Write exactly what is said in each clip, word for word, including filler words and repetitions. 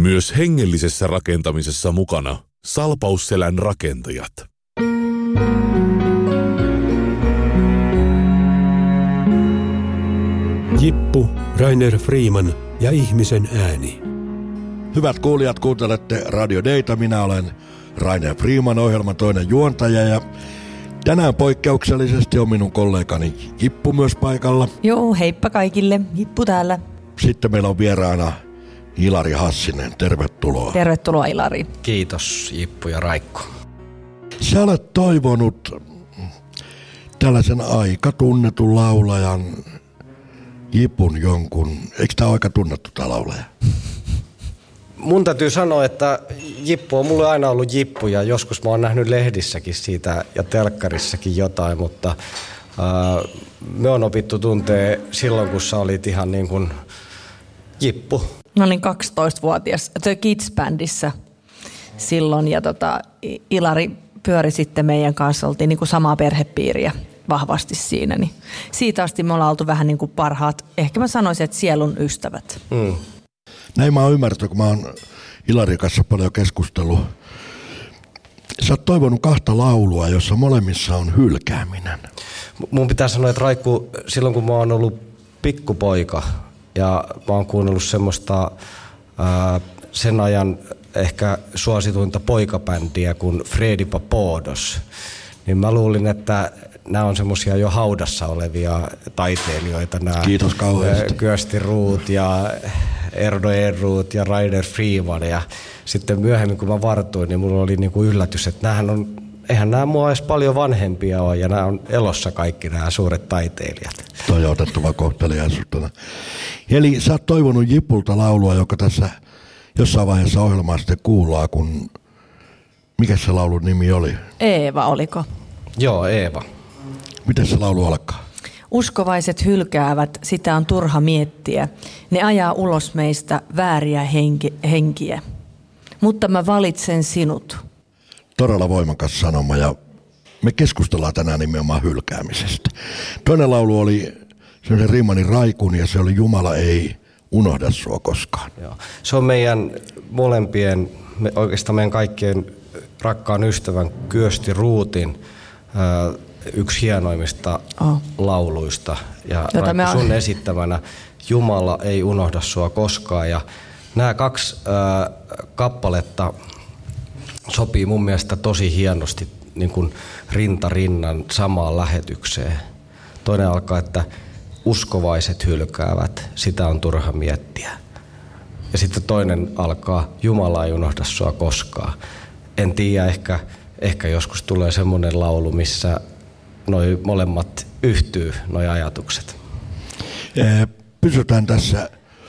Myös hengellisessä rakentamisessa mukana Salpausselän rakentajat. Jippu, Rainer Freeman ja ihmisen ääni. Hyvät kuulijat, kuuntelette Radio Dayta. Minä olen Rainer Freeman, ohjelman toinen juontaja, ja tänään poikkeuksellisesti on minun kollegani Jippu myös paikalla. Joo, heippa kaikille. Jippu täällä. Sitten meillä on vieraana Ilari Hassinen. Tervetuloa. Tervetuloa, Ilari. Kiitos, Jippu ja Raikko. Sä olet toivonut tällaisen aika tunnetun laulajan Jipun jonkun. Eikö tämä ole aika tunnettu tämä laulaja? Mun täytyy sanoa, että Jippu on mulle aina ollut Jippu ja joskus mä oon nähnyt lehdissäkin siitä ja telkkarissakin jotain, mutta ää, me on opittu tuntee silloin, kun sä olit ihan niin kuin Jippu. Mä olin kaksitoistavuotias The Kids-bändissä silloin ja tota, Ilari pyöri sitten meidän kanssa, oltiin niin kuin samaa perhepiiriä vahvasti siinä. Niin siitä asti me ollaan oltu vähän niin kuin parhaat, ehkä mä sanoisin, että sielun ystävät. Mm. Näin mä oon ymmärtänyt, kun mä oon Ilarin kanssa paljon keskustellut. Sä oot toivonut kahta laulua, jossa molemmissa on hylkääminen. Mun pitää sanoa, että Raikku, silloin kun mä oon ollut pikkupoika ja mä oon kuunnellut semmoista ää, sen ajan ehkä suosituinta poikabändiä kuin Freddy Papados, niin mä luulin, että nämä on semmoisia jo haudassa olevia taiteilijoita. Nämä Kiitos kauheasti. Kyösti Ruut ja Erno Ehrruut ja Rainer Freeman. Ja sitten myöhemmin, kun mä vartuin, niin mulla oli niinku yllätys, että näähän on, eihän nämä mua edes paljon vanhempia ole, ja nämä on elossa kaikki nämä suuret taiteilijat. Toi on otettava kohteliaisuutena. Eli sä oot toivonut Jipulta laulua, joka tässä jossain vaiheessa ohjelmaa sitten kuullaan, kun mikä se laulun nimi oli? Eeva, oliko? Joo, Eeva. Miten se laulu alkaa? Uskovaiset hylkäävät, sitä on turha miettiä. Ne ajaa ulos meistä vääriä henki, henkiä. Mutta mä valitsen sinut. Todella voimakas sanoma, ja me keskustellaan tänään nimenomaan hylkäämisestä. Toinen laulu oli semmoisen Riemannin Raikun, ja se oli Jumala ei unohda sua koskaan. Joo. Se on meidän molempien, me, oikeastaan meidän kaikkien rakkaan ystävän Kyösti Ruutin ää, yksi hienoimmista oh. lauluista. Ja Raikko, sun esittämänä Jumala ei unohda sua koskaan. Ja nämä kaksi ää, kappaletta sopii mun mielestä tosi hienosti niin kuin rinta rinnan samaan lähetykseen. Toinen alkaa, että uskovaiset hylkäävät, sitä on turha miettiä. Ja sitten toinen alkaa, Jumala ei unohda sua koskaan. En tiedä, ehkä, ehkä joskus tulee semmoinen laulu, missä noi molemmat yhtyy, noi ajatukset. Pysytään tässä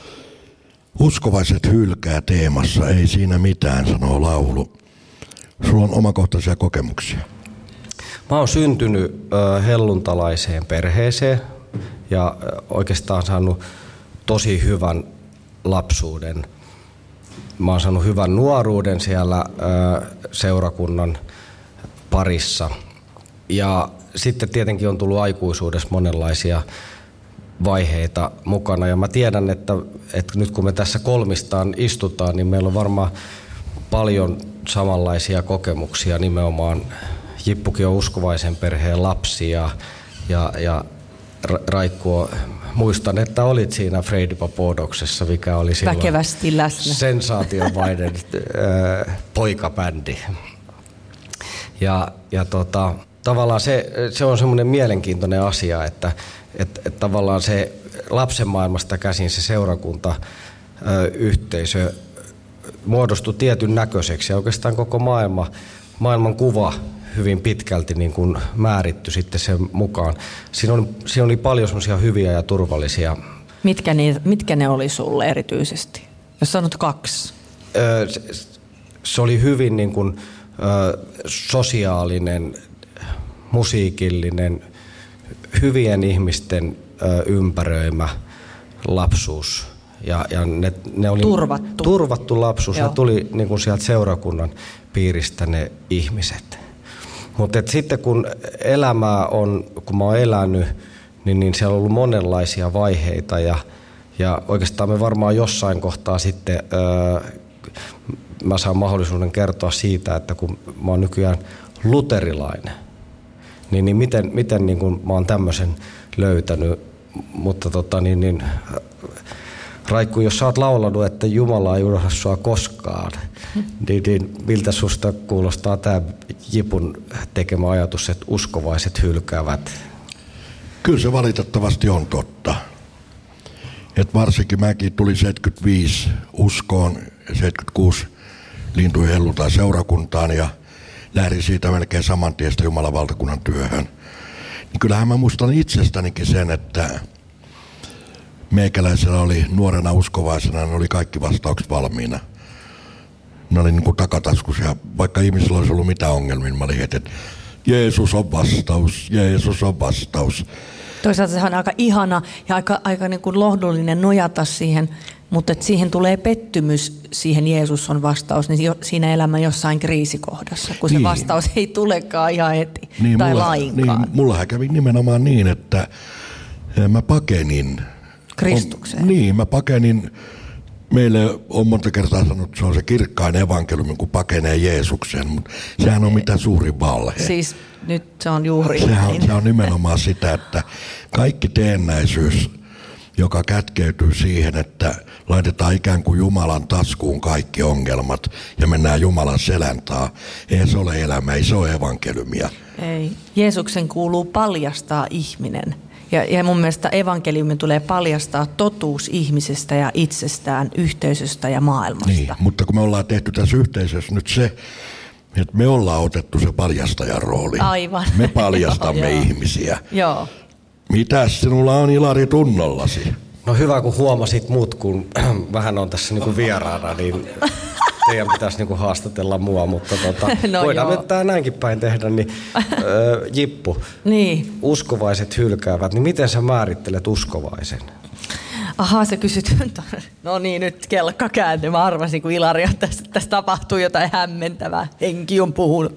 uskovaiset hylkää teemassa, ei siinä mitään, sanoo laulu. Sulla on omakohtaisia kokemuksia. Mä oon syntynyt äh, helluntalaiseen perheeseen ja äh, oikeastaan saanut tosi hyvän lapsuuden. Mä oon saanut hyvän nuoruuden siellä äh, seurakunnan parissa. Ja sitten tietenkin on tullut aikuisuudessa monenlaisia vaiheita mukana. Ja mä tiedän, että, että nyt kun me tässä kolmistaan istutaan, niin meillä on varmaan paljon samanlaisia kokemuksia. Nimenomaan Jippukin on uskovaisen perheen lapsi ja, ja, ja Raikku, muistan, että olit siinä Freddy Papadoksessa, mikä oli silloin väkevästi läsnä sensaatiomainen äh, poikabändi. Ja, ja tota, tavallaan se, se on semmoinen mielenkiintoinen asia, että et, et tavallaan se lapsen maailmasta käsin se seurakunta äh, yhteisö muodostui tietyn näköiseksi ja oikeastaan koko maailma, maailman kuva hyvin pitkälti niin kuin määritty sitten sen mukaan. Siinä oli, siinä oli paljon semmoisia hyviä ja turvallisia. Mitkä ne, mitkä ne oli sulle erityisesti? Jos sanot kaksi. Öö, se, se oli hyvin niin kuin, ö, sosiaalinen, musiikillinen, hyvien ihmisten ö, ympäröimä lapsuus. Ja, ja ne, ne oli turvattu. turvattu lapsuus. Joo. Ne tuli niin kuin sieltä seurakunnan piiristä ne ihmiset. Mutta sitten kun elämää on, kun mä oon elänyt, niin, niin siellä on ollut monenlaisia vaiheita ja, ja oikeastaan me varmaan jossain kohtaa sitten ö, mä saan mahdollisuuden kertoa siitä, että kun mä oon nykyään luterilainen, niin, niin miten, miten niin kun mä oon tämmöisen löytänyt, mutta tota niin, niin Raikku, jos sä oot laulanut, että Jumala ei unohda sua koskaan, niin, niin miltä susta kuulostaa tämä Jipun tekemä ajatus, että uskovaiset hylkäävät? Kyllä se valitettavasti on totta. Et varsinkin mäkin tulin seitsemänkymmentäviisi uskoon ja seitsemänkymmentäkuusi liintuin helluntain seurakuntaan ja lähdin siitä melkein saman tiestä Jumalan valtakunnan työhön. Niin kyllähän mä muistan itsestänikin sen, että meikäläisellä oli nuorena uskovaisena, ne oli kaikki vastaukset valmiina. Ne oli niin kuin takataskus ja vaikka ihmisillä olisi ollut mitään ongelmia, niin mä olin heti, että Jeesus on vastaus, Jeesus on vastaus. Toisaalta se on aika ihana ja aika, aika niin kuin lohdullinen nojata siihen, mutta että siihen tulee pettymys, siihen Jeesus on vastaus, niin jo, siinä elämän jossain kriisikohdassa, kun niin. Se vastaus ei tulekaan ihan heti niin, tai mulla, lainkaan. Niin, mullahan kävi nimenomaan niin, että mä pakenin Kristukseen. On, niin, mä pakenin, meille on monta kertaa sanonut, että se on se kirkkain evankeliumi, kun pakenee Jeesukseen, mutta sehän on mitä suuri valhe. Siis nyt se on juuri sehän on, se on nimenomaan sitä, että kaikki teennäisyys, joka kätkeytyy siihen, että laitetaan ikään kuin Jumalan taskuun kaikki ongelmat ja mennään Jumalan selän taa. Ei se ole elämä, ei se ole evankeliumia. Ei. Jeesuksen kuuluu paljastaa ihminen. Ja, ja mun mielestä evankeliumin tulee paljastaa totuus ihmisestä ja itsestään, yhteisöstä ja maailmasta. Niin, mutta kun me ollaan tehty tässä yhteisössä nyt se, että me ollaan otettu se paljastajan rooli. Aivan. Me paljastamme joo, ihmisiä. Joo. Mitäs sinulla on, Ilari, tunnollasi? No hyvä, kun huomasit muut, kun vähän on tässä niinku vieraana, niin teidän pitäisi niinku haastatella mua, mutta tota, no voidaan nyt tää näinkin päin tehdä. Niin, äh, Jippu, niin. Uskovaiset hylkäävät, niin miten sä määrittelet uskovaisen? Ahaa, sä kysyt, no niin, nyt kelkka kääntyi. Mä arvasin, kun Ilari, että tässä, tässä tapahtuu jotain hämmentävää. Henki on puhunut.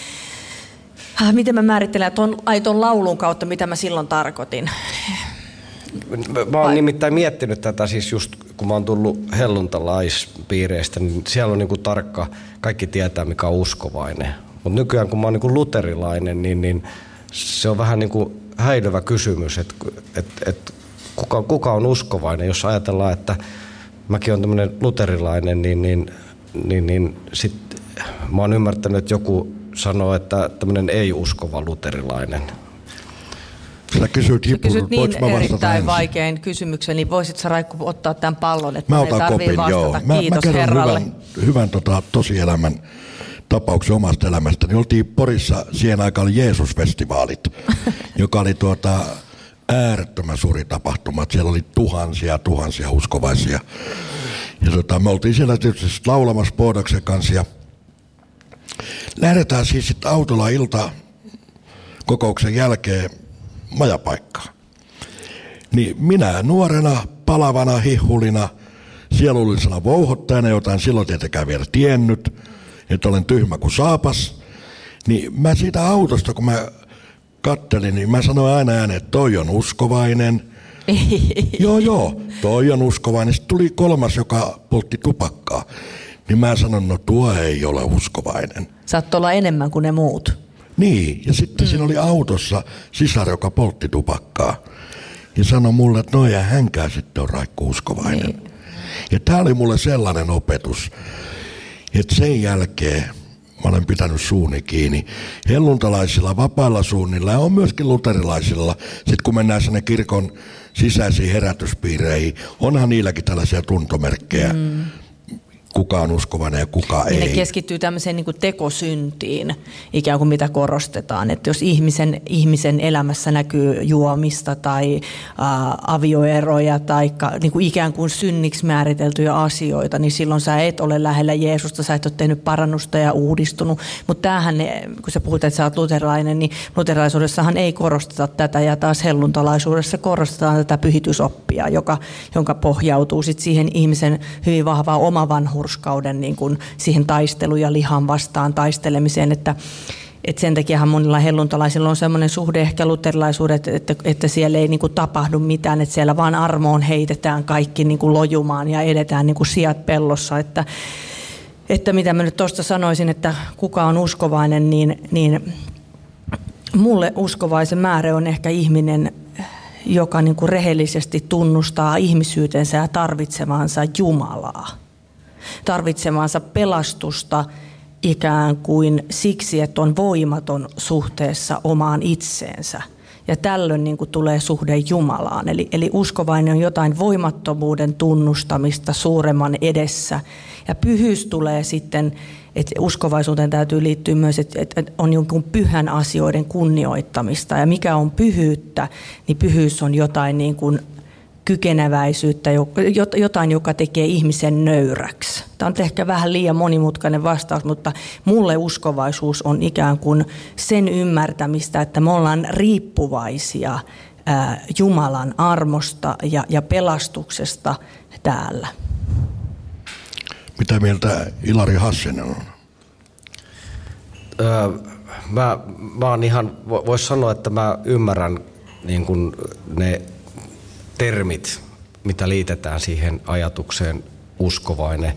Ah, miten mä määrittelen ton, ai ton laulun kautta, mitä mä silloin tarkoitin? Mä oon nimittäin miettinyt tätä siis just, kun mä oon tullut helluntalaispiireistä, niin siellä on niinku tarkka, kaikki tietää mikä on uskovainen. Mutta nykyään kun mä oon niinku luterilainen, niin, niin se on vähän niinku häilyvä kysymys, että et, et, kuka, kuka on uskovainen. Jos ajatellaan, että mäkin oon tämmönen luterilainen, niin, niin, niin, niin sit mä oon ymmärtänyt, että joku sanoo, että tämmönen ei-uskova luterilainen. Sä kysyt, Jippu, kysyt niin erittäin ensin? vaikein kysymyksen, niin voisit sä, Raikku, ottaa tämän pallon, että mä ei tarvii kopin, vastata. Joo. Mä, Kiitos mä kerron Herralle. hyvän, hyvän tota, tosielämän tapauksen omasta elämästä. Niin oltiin Porissa, siihen aikaan oli Jeesus-festivaalit, joka oli tuota, äärettömän suuri tapahtuma. Siellä oli tuhansia, tuhansia uskovaisia. Ja tota, me oltiin siellä tietysti laulamassa Boodaksen kanssa. Ja lähdetään siis sitten autolla ilta kokouksen jälkeen majapaikkaa. Niin minä nuorena, palavana, hihulina, sielullisena vouhottajana, jota en silloin tietenkään vielä tiennyt, että olen tyhmä kuin saapas, niin mä siitä autosta, kun mä kattelin, niin mä sanoin aina ääneen, että toi on uskovainen. joo, joo, toi on uskovainen. Sitten tuli kolmas, joka poltti tupakkaa. Niin mä sanon, no tuo ei ole uskovainen. Saat olla enemmän kuin ne muut. Niin, ja sitten mm. siinä oli autossa sisar, joka poltti tupakkaa. Ja sanoi mulle, että no ja hänkään sitten on Raikku uskovainen. Niin. Ja tää oli mulle sellainen opetus, että sen jälkeen mä olen pitänyt suuni kiinni. Helluntalaisilla, vapailla suunnilla ja on myöskin luterilaisilla. Sitten kun mennään sinne kirkon sisäisiin herätyspiireihin, onhan niilläkin tällaisia tuntomerkkejä. Mm. Kuka on uskovainen ja kuka niin ei. Ne keskittyy tämmöiseen niin kuin tekosyntiin, ikään kuin mitä korostetaan. Että jos ihmisen, ihmisen elämässä näkyy juomista tai ä, avioeroja tai niin kuin ikään kuin synniksi määriteltyjä asioita, niin silloin sä et ole lähellä Jeesusta, sä et ole tehnyt parannusta ja uudistunut. Mutta tämähän, kun sä puhut, että sä oot luterilainen, niin luterilaisuudessahan ei korosteta tätä ja taas helluntalaisuudessa korostetaan tätä pyhitysoppia, joka, jonka pohjautuu sit siihen ihmisen hyvin vahvaan omavanhuuteen. Hurskauden niin kuin siihen taisteluun ja lihan vastaan taistelemiseen, että, että sen takiahan monilla helluntalaisilla on semmoinen suhde ehkä luterilaisuudet, että, että, että siellä ei niin kuin tapahdu mitään, että siellä vaan armoon heitetään kaikki niin kuin lojumaan ja edetään niin kuin sijat pellossa, että että mitä mä nyt tuosta sanoisin, että kuka on uskovainen, niin, niin mulle uskovaisen määrä on ehkä ihminen, joka niin kuin rehellisesti tunnustaa ihmisyytensä ja tarvitsevansa Jumalaa. Tarvitsevansa pelastusta ikään kuin siksi, että on voimaton suhteessa omaan itseensä. Ja tällöin niin kuin tulee suhde Jumalaan. Eli, eli uskovainen on jotain voimattomuuden tunnustamista suuremman edessä. Ja pyhyys tulee sitten, että uskovaisuuteen täytyy liittyä myös, että, että on jonkun pyhän asioiden kunnioittamista. Ja mikä on pyhyyttä, niin pyhyys on jotain niin kuin kykeneväisyyttä, jotain, joka tekee ihmisen nöyräksi. Tämä on ehkä vähän liian monimutkainen vastaus, mutta mulle uskovaisuus on ikään kuin sen ymmärtämistä, että me ollaan riippuvaisia ää, Jumalan armosta ja, ja pelastuksesta täällä. Mitä mieltä Ilari Hassinen on? Öö, mä, mä oon ihan, vois sanoa, että mä ymmärrän niin kun ne termit, mitä liitetään siihen ajatukseen uskovainen.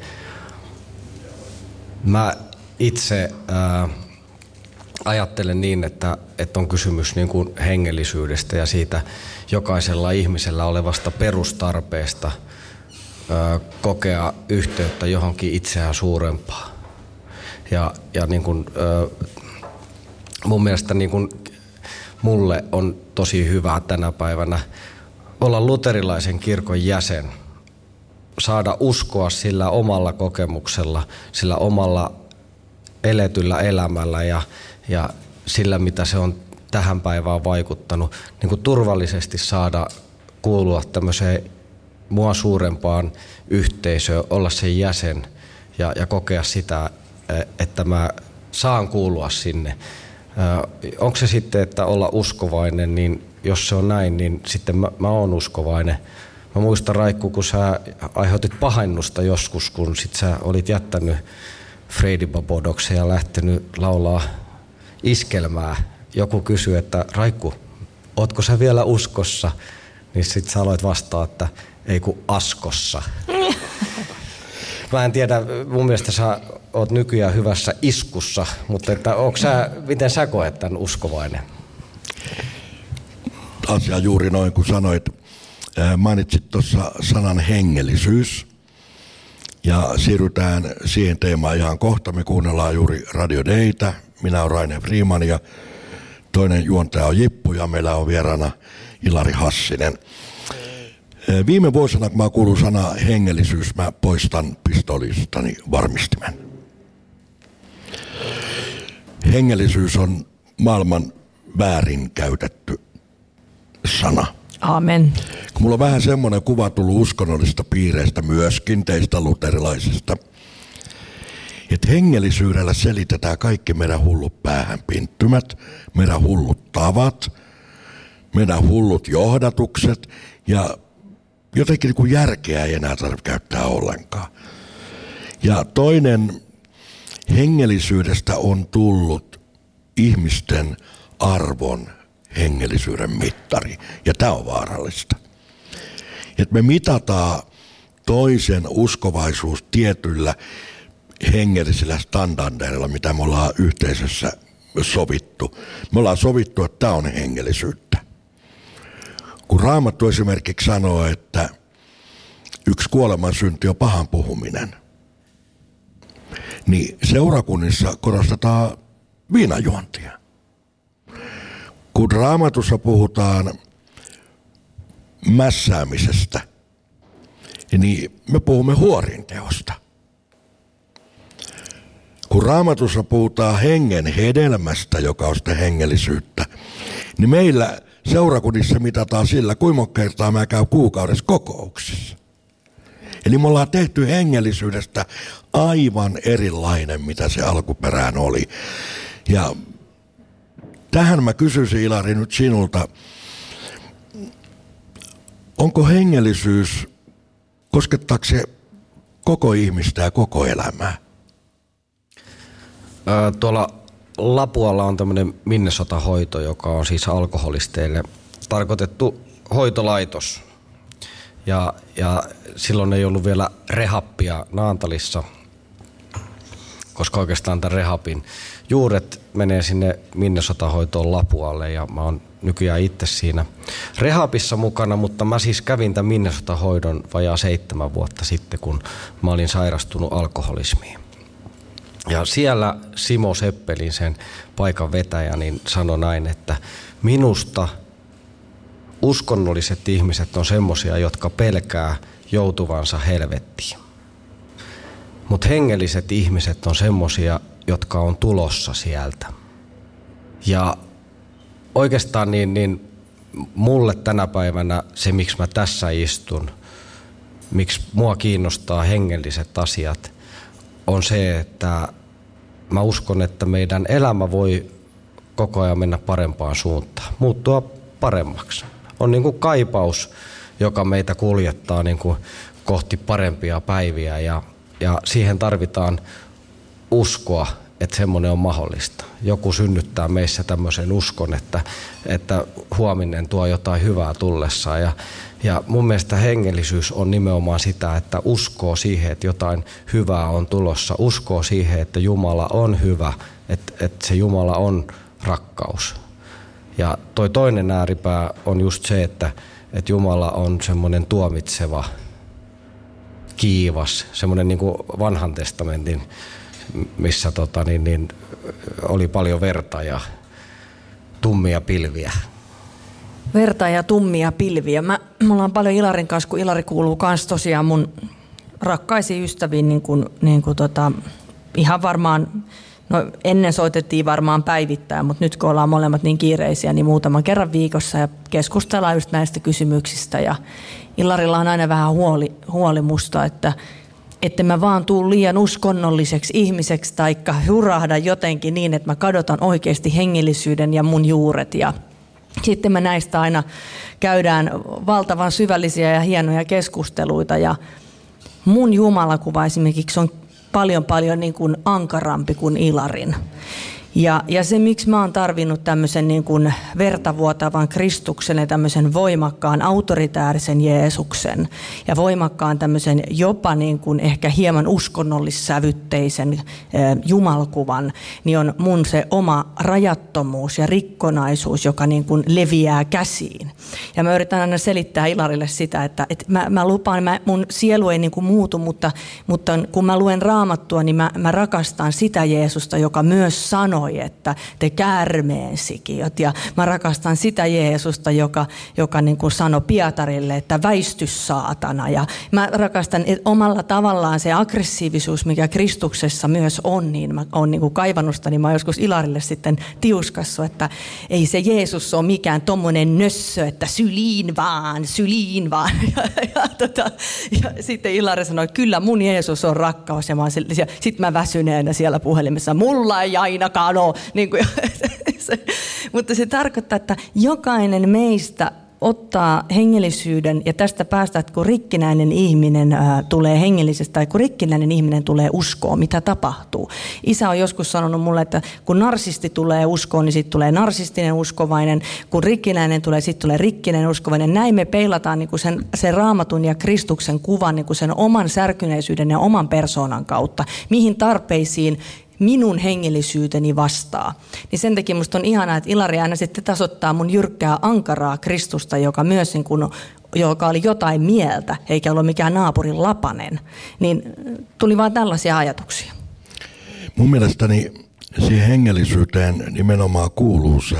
Mä itse ää, ajattelen niin, että, että on kysymys niin kuin hengellisyydestä ja siitä jokaisella ihmisellä olevasta perustarpeesta ää, kokea yhteyttä johonkin itseään suurempaan. Ja, ja niin kuin, ää, mun mielestä niin kuin mulle on tosi hyvä tänä päivänä olla luterilaisen kirkon jäsen, saada uskoa sillä omalla kokemuksella, sillä omalla eletyllä elämällä ja, ja sillä, mitä se on tähän päivään vaikuttanut, niin kuin turvallisesti saada kuulua tämmöiseen mua suurempaan yhteisöön, olla sen jäsen ja, ja kokea sitä, että mä saan kuulua sinne. Onko se sitten, että olla uskovainen, niin jos se on näin, niin sitten mä, mä oon uskovainen. Mä muistan, Raikku, kun sä aiheutit pahennusta joskus, kun sit sä olit jättänyt Freidi Babodoksen ja lähtenyt laulaa iskelmää. Joku kysyi, että Raikku, ootko sä vielä uskossa? Niin sit sä aloit vastaa, että ei kun askossa. Mä en tiedä, mun mielestä sä oot nykyään hyvässä iskussa, mutta että onko sä, miten sä koet tämän uskovainen? Asia juuri noin, kun sanoit. Mainitsit tuossa sanan hengellisyys. Ja siirrytään siihen teemaan ihan kohta. Me kuunnellaan juuri Radio Daytä. Minä olen Rainer Freeman ja toinen juontaja on Jippu ja meillä on vieraana Ilari Hassinen. Viime vuosina, kun mä kuulun sana hengellisyys, mä poistan pistoolistani varmistimen. Hengellisyys on maailman väärin käytetty sana. Amen. Kun mulla on vähän semmoinen kuva tullut uskonnollisista piireistä myöskin, teistä luterilaisista, että hengellisyydellä selitetään kaikki meidän hullut päähänpinttymät, meidän hullut tavat, meidän hullut johdatukset ja jotenkin niin kuin järkeä ei enää tarvitse käyttää ollenkaan. Ja toinen, hengellisyydestä on tullut ihmisten arvon hengellisyyden mittari. Ja tämä on vaarallista. Että me mitataan toisen uskovaisuus tietyillä hengellisillä standardeilla, mitä me ollaan yhteisössä sovittu. Me ollaan sovittu, että tämä on hengellisyyttä. Kun Raamattu esimerkiksi sanoo, että yksi kuoleman synti on pahan puhuminen, niin seurakunnissa korostetaan viinajuontia. Kun Raamatussa puhutaan mässäämisestä, niin me puhumme huorinteosta. Kun Raamatussa puhutaan hengen hedelmästä, joka on sitä hengellisyyttä, niin meillä seurakunnissa mitataan sillä, kuinka monta kertaa mä käyn kuukaudessa kokouksissa. Eli me ollaan tehty hengellisyydestä aivan erilainen, mitä se alkuperään oli. Ja tähän mä kysyisin, Ilari, nyt sinulta, onko hengellisyys, koskettaako se koko ihmistä ja koko elämää? Öö, tuolla Lapualla on tämmöinen Minnesota-hoito, joka on siis alkoholisteille tarkoitettu hoitolaitos. Ja, ja silloin ei ollut vielä rehappia Naantalissa. koska oikeastaan tämän rehabin juuret menee sinne Minnesota-hoitoon Lapualle ja mä oon nykyään itse siinä rehabissa mukana, mutta mä siis kävin tämän Minnesota-hoidon vajaa seitsemän vuotta sitten, kun mä olin sairastunut alkoholismiin. Ja siellä Simo Seppelin, sen paikan vetäjä, niin sanoi näin, että minusta uskonnolliset ihmiset on semmoisia, jotka pelkää joutuvansa helvettiin. Mutta hengelliset ihmiset on semmoisia, jotka on tulossa sieltä. Ja oikeastaan niin, niin mulle tänä päivänä se, miksi mä tässä istun, miksi mua kiinnostaa hengelliset asiat, on se, että mä uskon, että meidän elämä voi koko ajan mennä parempaan suuntaan, muuttua paremmaksi. On niin kuin kaipaus, joka meitä kuljettaa niin kuin kohti parempia päiviä ja, ja siihen tarvitaan uskoa, että semmoinen on mahdollista. Joku synnyttää meissä tämmöisen uskon, että, että huominen tuo jotain hyvää tullessaan. Ja, ja mun mielestä hengellisyys on nimenomaan sitä, että uskoo siihen, että jotain hyvää on tulossa. Uskoo siihen, että Jumala on hyvä, että, että se Jumala on rakkaus. Ja toi toinen ääripää on just se, että, että Jumala on semmoinen tuomitseva, kiivas, semmoinen niin kuin vanhan testamentin, missä tota, niin, niin, oli paljon verta ja tummia pilviä. Verta ja tummia pilviä. Mä, me ollaan paljon Ilarin kanssa, kun Ilari kuuluu kans tosiaan mun rakkaisiin ystäviin, niin kuin, niin kuin tota, ihan varmaan, no ennen soitettiin varmaan päivittäin, mutta nyt kun ollaan molemmat niin kiireisiä, niin muutaman kerran viikossa ja keskustellaan just näistä kysymyksistä. Ja Ilarilla on aina vähän huoli, huoli musta, että että mä vaan tuun liian uskonnolliseksi ihmiseksi taikka hurahda jotenkin niin, että mä kadotan oikeasti hengellisyyden ja mun juuret. Ja sitten me näistä aina käydään valtavan syvällisiä ja hienoja keskusteluita. Ja mun jumalakuva esimerkiksi on paljon paljon niin kuin ankarampi kuin Ilarin. Ja, ja se, miksi mä oon tarvinnut tämmöisen niin kuin vertavuotavan Kristuksen ja tämmöisen voimakkaan autoritäärisen Jeesuksen ja voimakkaan tämmöisen jopa niin kuin ehkä hieman uskonnollissävytteisen eh, jumalkuvan, niin on mun se oma rajattomuus ja rikkonaisuus, joka niin kuin leviää käsiin. Ja mä yritän aina selittää Ilarille sitä, että, että mä, mä lupaan, mä, mun sielu ei niin kuin muutu, mutta, mutta kun mä luen Raamattua, niin mä, mä rakastan sitä Jeesusta, joka myös sanoi, että te käärmeensikiöt. Ja mä rakastan sitä Jeesusta, joka, joka niin kuin sanoi Pietarille, että väisty saatana. Ja mä rakastan omalla tavallaan se aggressiivisuus, mikä Kristuksessa myös on, niin mä oon niin kuin kaivannut, niin mä oon joskus Ilarille sitten tiuskassu, että ei se Jeesus ole mikään tommonen nössö, että syliin vaan, syliin vaan. Ja, ja, tota, ja sitten Ilari sanoi, että kyllä mun Jeesus on rakkaus. Ja sitten mä väsyneenä siellä puhelimessa, mulla ei ainakaan ole. Niin kuin, se, mutta se tarkoittaa, että jokainen meistä ottaa hengellisyyden ja tästä päästä, että kun rikkinäinen ihminen ää, tulee hengellisestä tai kun rikkinäinen ihminen tulee uskoon, mitä tapahtuu. Isä on joskus sanonut mulle, että kun narsisti tulee uskoon, niin sitten tulee narsistinen uskovainen. Kun rikkinäinen tulee, sitten tulee rikkinen uskovainen. Näin me peilataan niin kuin sen, sen Raamatun ja Kristuksen kuvan niin kuin sen oman särkyneisyyden ja oman persoonan kautta. Mihin tarpeisiin minun hengellisyyteni vastaa. Niin sen takia musta on ihanaa, että Ilari aina sitten tasoittaa mun jyrkkää ankaraa Kristusta, joka myös niin kuin, joka oli jotain mieltä, eikä ollut mikään naapurin lapanen. Niin tuli vaan tällaisia ajatuksia. Mun mielestäni siihen hengellisyyteen nimenomaan kuuluu se,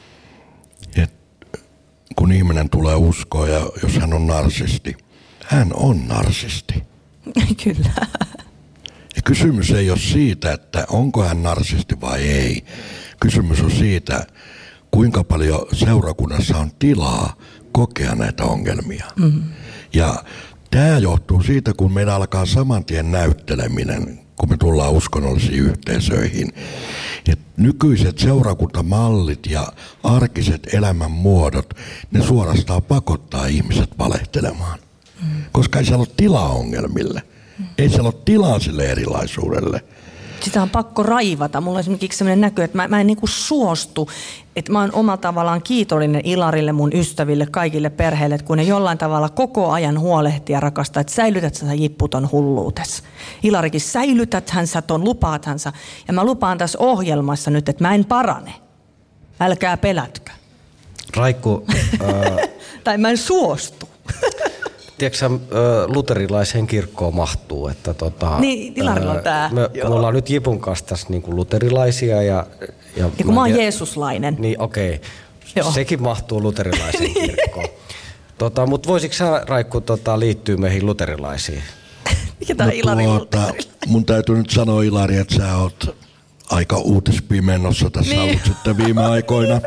että kun ihminen tulee uskoon ja jos hän on narsisti, hän on narsisti. Kyllä. Ja kysymys ei ole siitä, että onko hän narsisti vai ei. Kysymys on siitä, kuinka paljon seurakunnassa on tilaa kokea näitä ongelmia. Mm-hmm. Ja tämä johtuu siitä, kun meillä alkaa saman tien näytteleminen, kun me tullaan uskonnollisiin yhteisöihin. Ja nykyiset seurakuntamallit ja arkiset elämänmuodot, ne suorastaan pakottaa ihmiset valehtelemaan. Mm-hmm. Koska ei siellä ole tilaa ongelmille. Ei siellä ole tilaa sille erilaisuudelle. Sitä on pakko raivata. Mulla on esimerkiksi sellainen näky, että mä, mä en niinku suostu, että mä oon omalla tavallaan kiitollinen Ilarille, mun ystäville, kaikille perheille, että kun ne jollain tavalla koko ajan huolehtii ja rakastaa, että säilytät sä jipputon hulluutes. Ilarikin, säilytäthän sä ton, lupaathan sä. Ja mä lupaan tässä ohjelmassa nyt, että mä en parane. Älkää pelätkö. Raikku... Äh... tai mä en suostu. Tiedätkö, luterilaiseen kirkkoon mahtuu, että tota... Niin, Ilarilla on tää. Me, me ollaan nyt Jipun kanssa tässä niin kuin luterilaisia ja... Ja, ja kun mä oon jeesuslainen. Niin, okei. Okay. Sekin mahtuu luterilaiseen kirkkoon. tota, mutta voisitko sä, Raikku, tota, liittyä meihin luterilaisiin? Mikä tää no, Ilari tuota, mun täytyy nyt sanoa, Ilari, että sä oot aika uutispimennossa tässä niin. ollut sitten viime aikoina.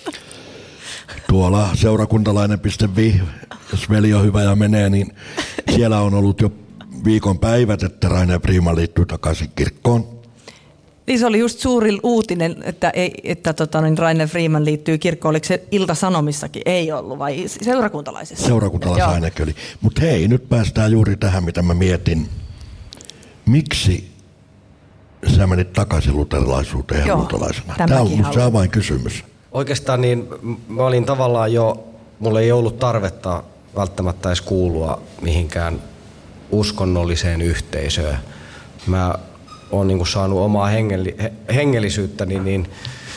Tuolla seurakuntalainen piste fi, jos veli on hyvä ja menee, niin siellä on ollut jo viikon päivät, että Rainer Freeman liittyy takaisin kirkkoon. Niin se oli just suuri uutinen, että, ei, että tota, niin Rainer Freeman liittyy kirkkoon. Oliko se Ilta-Sanomissakin? Ei ollut, vai seurakuntalaisessa? Seurakuntalaisessa ainakin oli. Mutta hei, nyt päästään juuri tähän, mitä mä mietin. Miksi sä menit takaisin luterilaisuuteen helluntalaisena? Tämä on musta avainkysymys. Oikeastaan niin mä olin tavallaan jo, mulla ei ollut tarvetta välttämättä edes kuulua mihinkään uskonnolliseen yhteisöön. Mä oon niin kuin saanut omaa hengeli, hengellisyyttäni niin,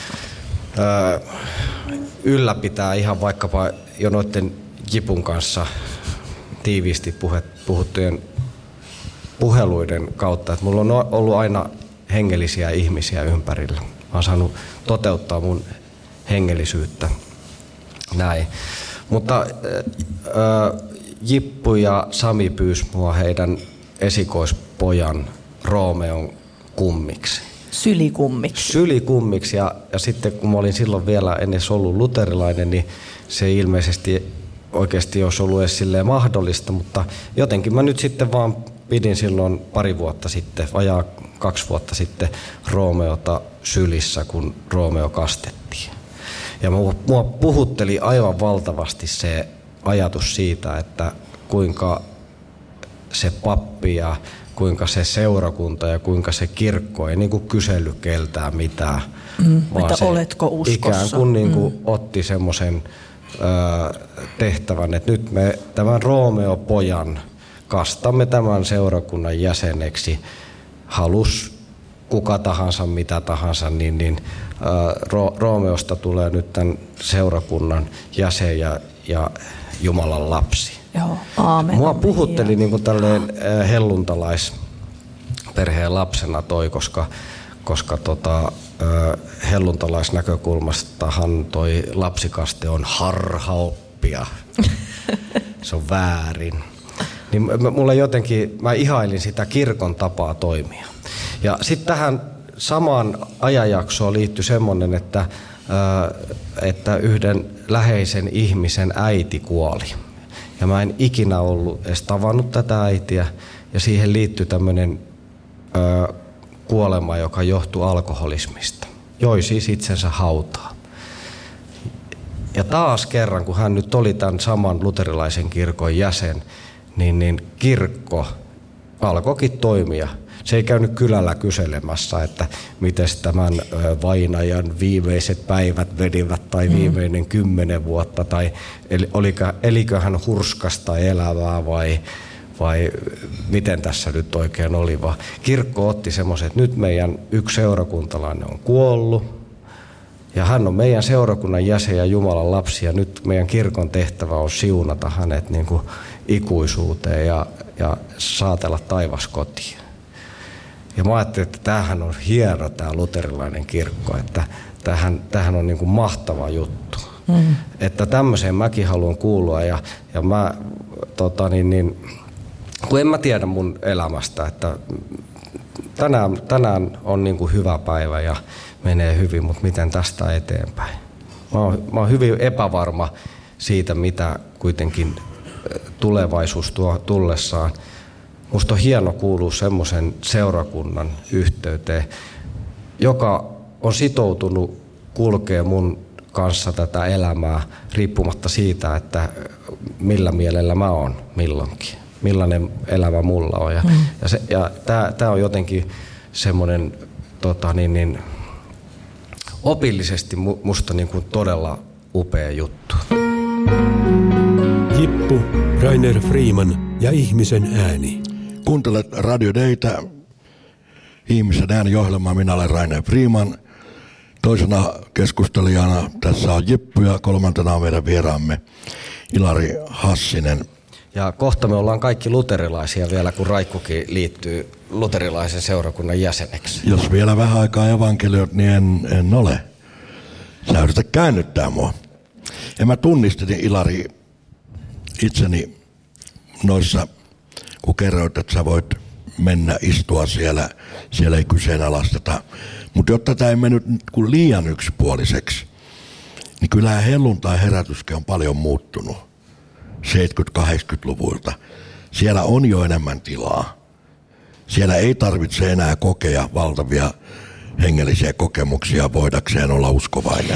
öö, ylläpitää ihan vaikkapa jo noiden Jipun kanssa tiiviisti puhe, puhuttujen puheluiden kautta. Et mulla on ollut aina hengellisiä ihmisiä ympärillä. Mä oon saanut toteuttaa mun hengellisyyttä näin. Mutta äh, Jippu ja Sami pyysi mua heidän esikoispojan Roomeon kummiksi. Sylikummiksi. Sylikummiksi ja, ja sitten kun mä olin silloin vielä en edes ollut luterilainen, niin se ei ilmeisesti oikeasti olisi ollut edes silleen mahdollista, mutta jotenkin mä nyt sitten vaan pidin silloin pari vuotta sitten, vajaa kaksi vuotta sitten Roomeota sylissä, kun Roomeo kastettiin. Ja mua puhutteli aivan valtavasti se ajatus siitä, että kuinka se pappi ja kuinka se seurakunta ja kuinka se kirkko ei niin kuin kysellyt keltään mitään. Mm, vaan että oletko uskossa. Ikään kuin, niin kuin mm. otti semmoisen tehtävän, että nyt me tämän Roomeo-pojan kastamme tämän seurakunnan jäseneksi. Halus kuka tahansa, mitä tahansa, niin, niin Ro- Roomeosta tulee nyt tämän seurakunnan jäsen ja, ja Jumalan lapsi. Joo, aamen. Mua puhutteli niin kuin tälleen helluntalaisperheen lapsena toi, koska, koska tota, helluntalaisnäkökulmastahan toi lapsikaste on harhaoppia. Se on väärin. Niin mulle jotenkin, mä ihailin sitä kirkon tapaa toimia. Ja sitten tähän samaan ajanjaksoon liittyi semmoinen, että, että yhden läheisen ihmisen äiti kuoli. Ja mä en ikinä ollut edes tavannut tätä äitiä. Ja siihen liittyi tämmöinen kuolema, joka johtui alkoholismista. Joi siis itsensä hautaa. Ja taas kerran, kun hän nyt oli tämän saman luterilaisen kirkon jäsen, niin, niin kirkko alkoikin toimia. Se ei käynyt kylällä kyselemässä, että miten tämän vainajan viimeiset päivät vedivät tai viimeinen kymmenen vuotta tai elikö hän hurskasta elävää vai, vai miten tässä nyt oikein oli. Vaan kirkko otti semmoisen, että nyt meidän yksi seurakuntalainen on kuollut ja hän on meidän seurakunnan jäsen ja Jumalan lapsi ja nyt meidän kirkon tehtävä on siunata hänet niin kuin ikuisuuteen ja, ja saatella taivas kotiin. Ja mä ajattelin, että tämähän on hieno tämä luterilainen kirkko, että tämähän, tämähän on niin kuin mahtava juttu. Mm. Että tämmöiseen mäkin haluan kuulua ja, ja mä, tota niin, niin, kun en mä tiedä mun elämästä, että tänään, tänään on niin kuin hyvä päivä ja menee hyvin, mutta miten tästä eteenpäin? Mä oon, mä oon hyvin epävarma siitä, mitä kuitenkin tulevaisuus tuo tullessaan. Musta on hieno kuulua semmoisen seurakunnan yhteyteen, joka on sitoutunut kulkee mun kanssa tätä elämää riippumatta siitä, että millä mielellä mä oon milloinkin, millainen elämä mulla on. Ja, mm. ja, se, ja tää, tää on jotenkin semmoinen tota, niin, niin, opillisesti musta niin kuin todella upea juttu. Jippu, Rainer Freeman ja ihmisen ääni. Kuuntelet Radio Daytä, ihmisen ääni ohjelmaa. Minä olen Rainer Freeman. Toisena keskustelijana tässä on Jippu ja kolmantena on meidän vieraamme Ilari Hassinen. Ja kohta me ollaan kaikki luterilaisia vielä, kun Raikkukin liittyy luterilaisen seurakunnan jäseneksi. Jos vielä vähän aikaa evankeliot, niin en, en ole. Sä yrität käännyttää mua. Ja mä tunnistin, Ilari, itseni noissa, kun kerroit, että sä voit mennä istua siellä, siellä ei kyseenalaisteta. Mutta jotta tämä ei mennyt liian yksipuoliseksi, niin kyllähän helluntai herätyskin on paljon muuttunut seitsemänkymmentä-kahdeksankymmentäluvulta. Siellä on jo enemmän tilaa. Siellä ei tarvitse enää kokea valtavia hengellisiä kokemuksia voidakseen olla uskovainen.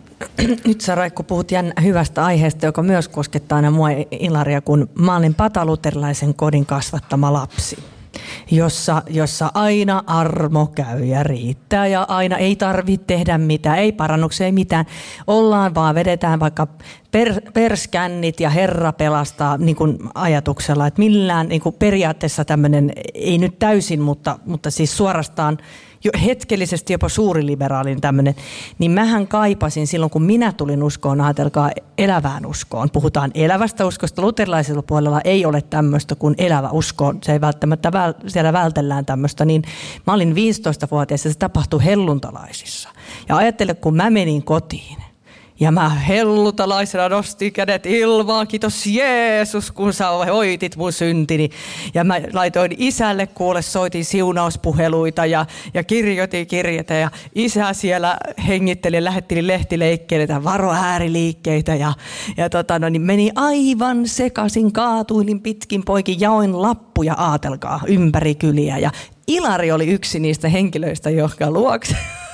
Nyt sä, Raikku, puhut jännä hyvästä aiheesta, joka myös koskettaa aina mua, Ilaria, kun mä olin pataluterilaisen kodin kasvattama lapsi, jossa, jossa aina armo käy ja riittää ja aina ei tarvitse tehdä mitään, ei parannuksia, ei mitään. Ollaan vaan, vedetään vaikka per, perskännit ja Herra pelastaa niin kuin ajatuksella, että millään niin kuin periaatteessa tämmöinen, ei nyt täysin, mutta, mutta siis suorastaan jo hetkellisesti jopa suuriliberaalin tämmöinen, niin mähän kaipasin silloin, kun minä tulin uskoon, ajatelkaa elävään uskoon. Puhutaan elävästä uskosta. Luterilaisella puolella ei ole tämmöistä kuin elävä usko. Se ei välttämättä, siellä vältellään tämmöistä. Niin mä olin viisitoistavuotias ja se tapahtui helluntalaisissa. Ja ajattele, kun mä menin kotiin. Ja mä hellutalaisena nostin kädet ilmaan, kiitos Jeesus, kun sä hoitit mun syntini. Ja mä laitoin isälle, kuule, soitin siunauspuheluita ja, ja kirjoitin kirjeitä. Ja isä siellä hengitteli, lähetteli lehtileikkeitä, varoääriliikkeitä. Ja, ja tota, no, niin meni aivan sekaisin, kaatuilin pitkin poikin, jaoin lappuja, aatelkaa, ympäri kyliä. Ja Ilari oli yksi niistä henkilöistä, jotka luokse.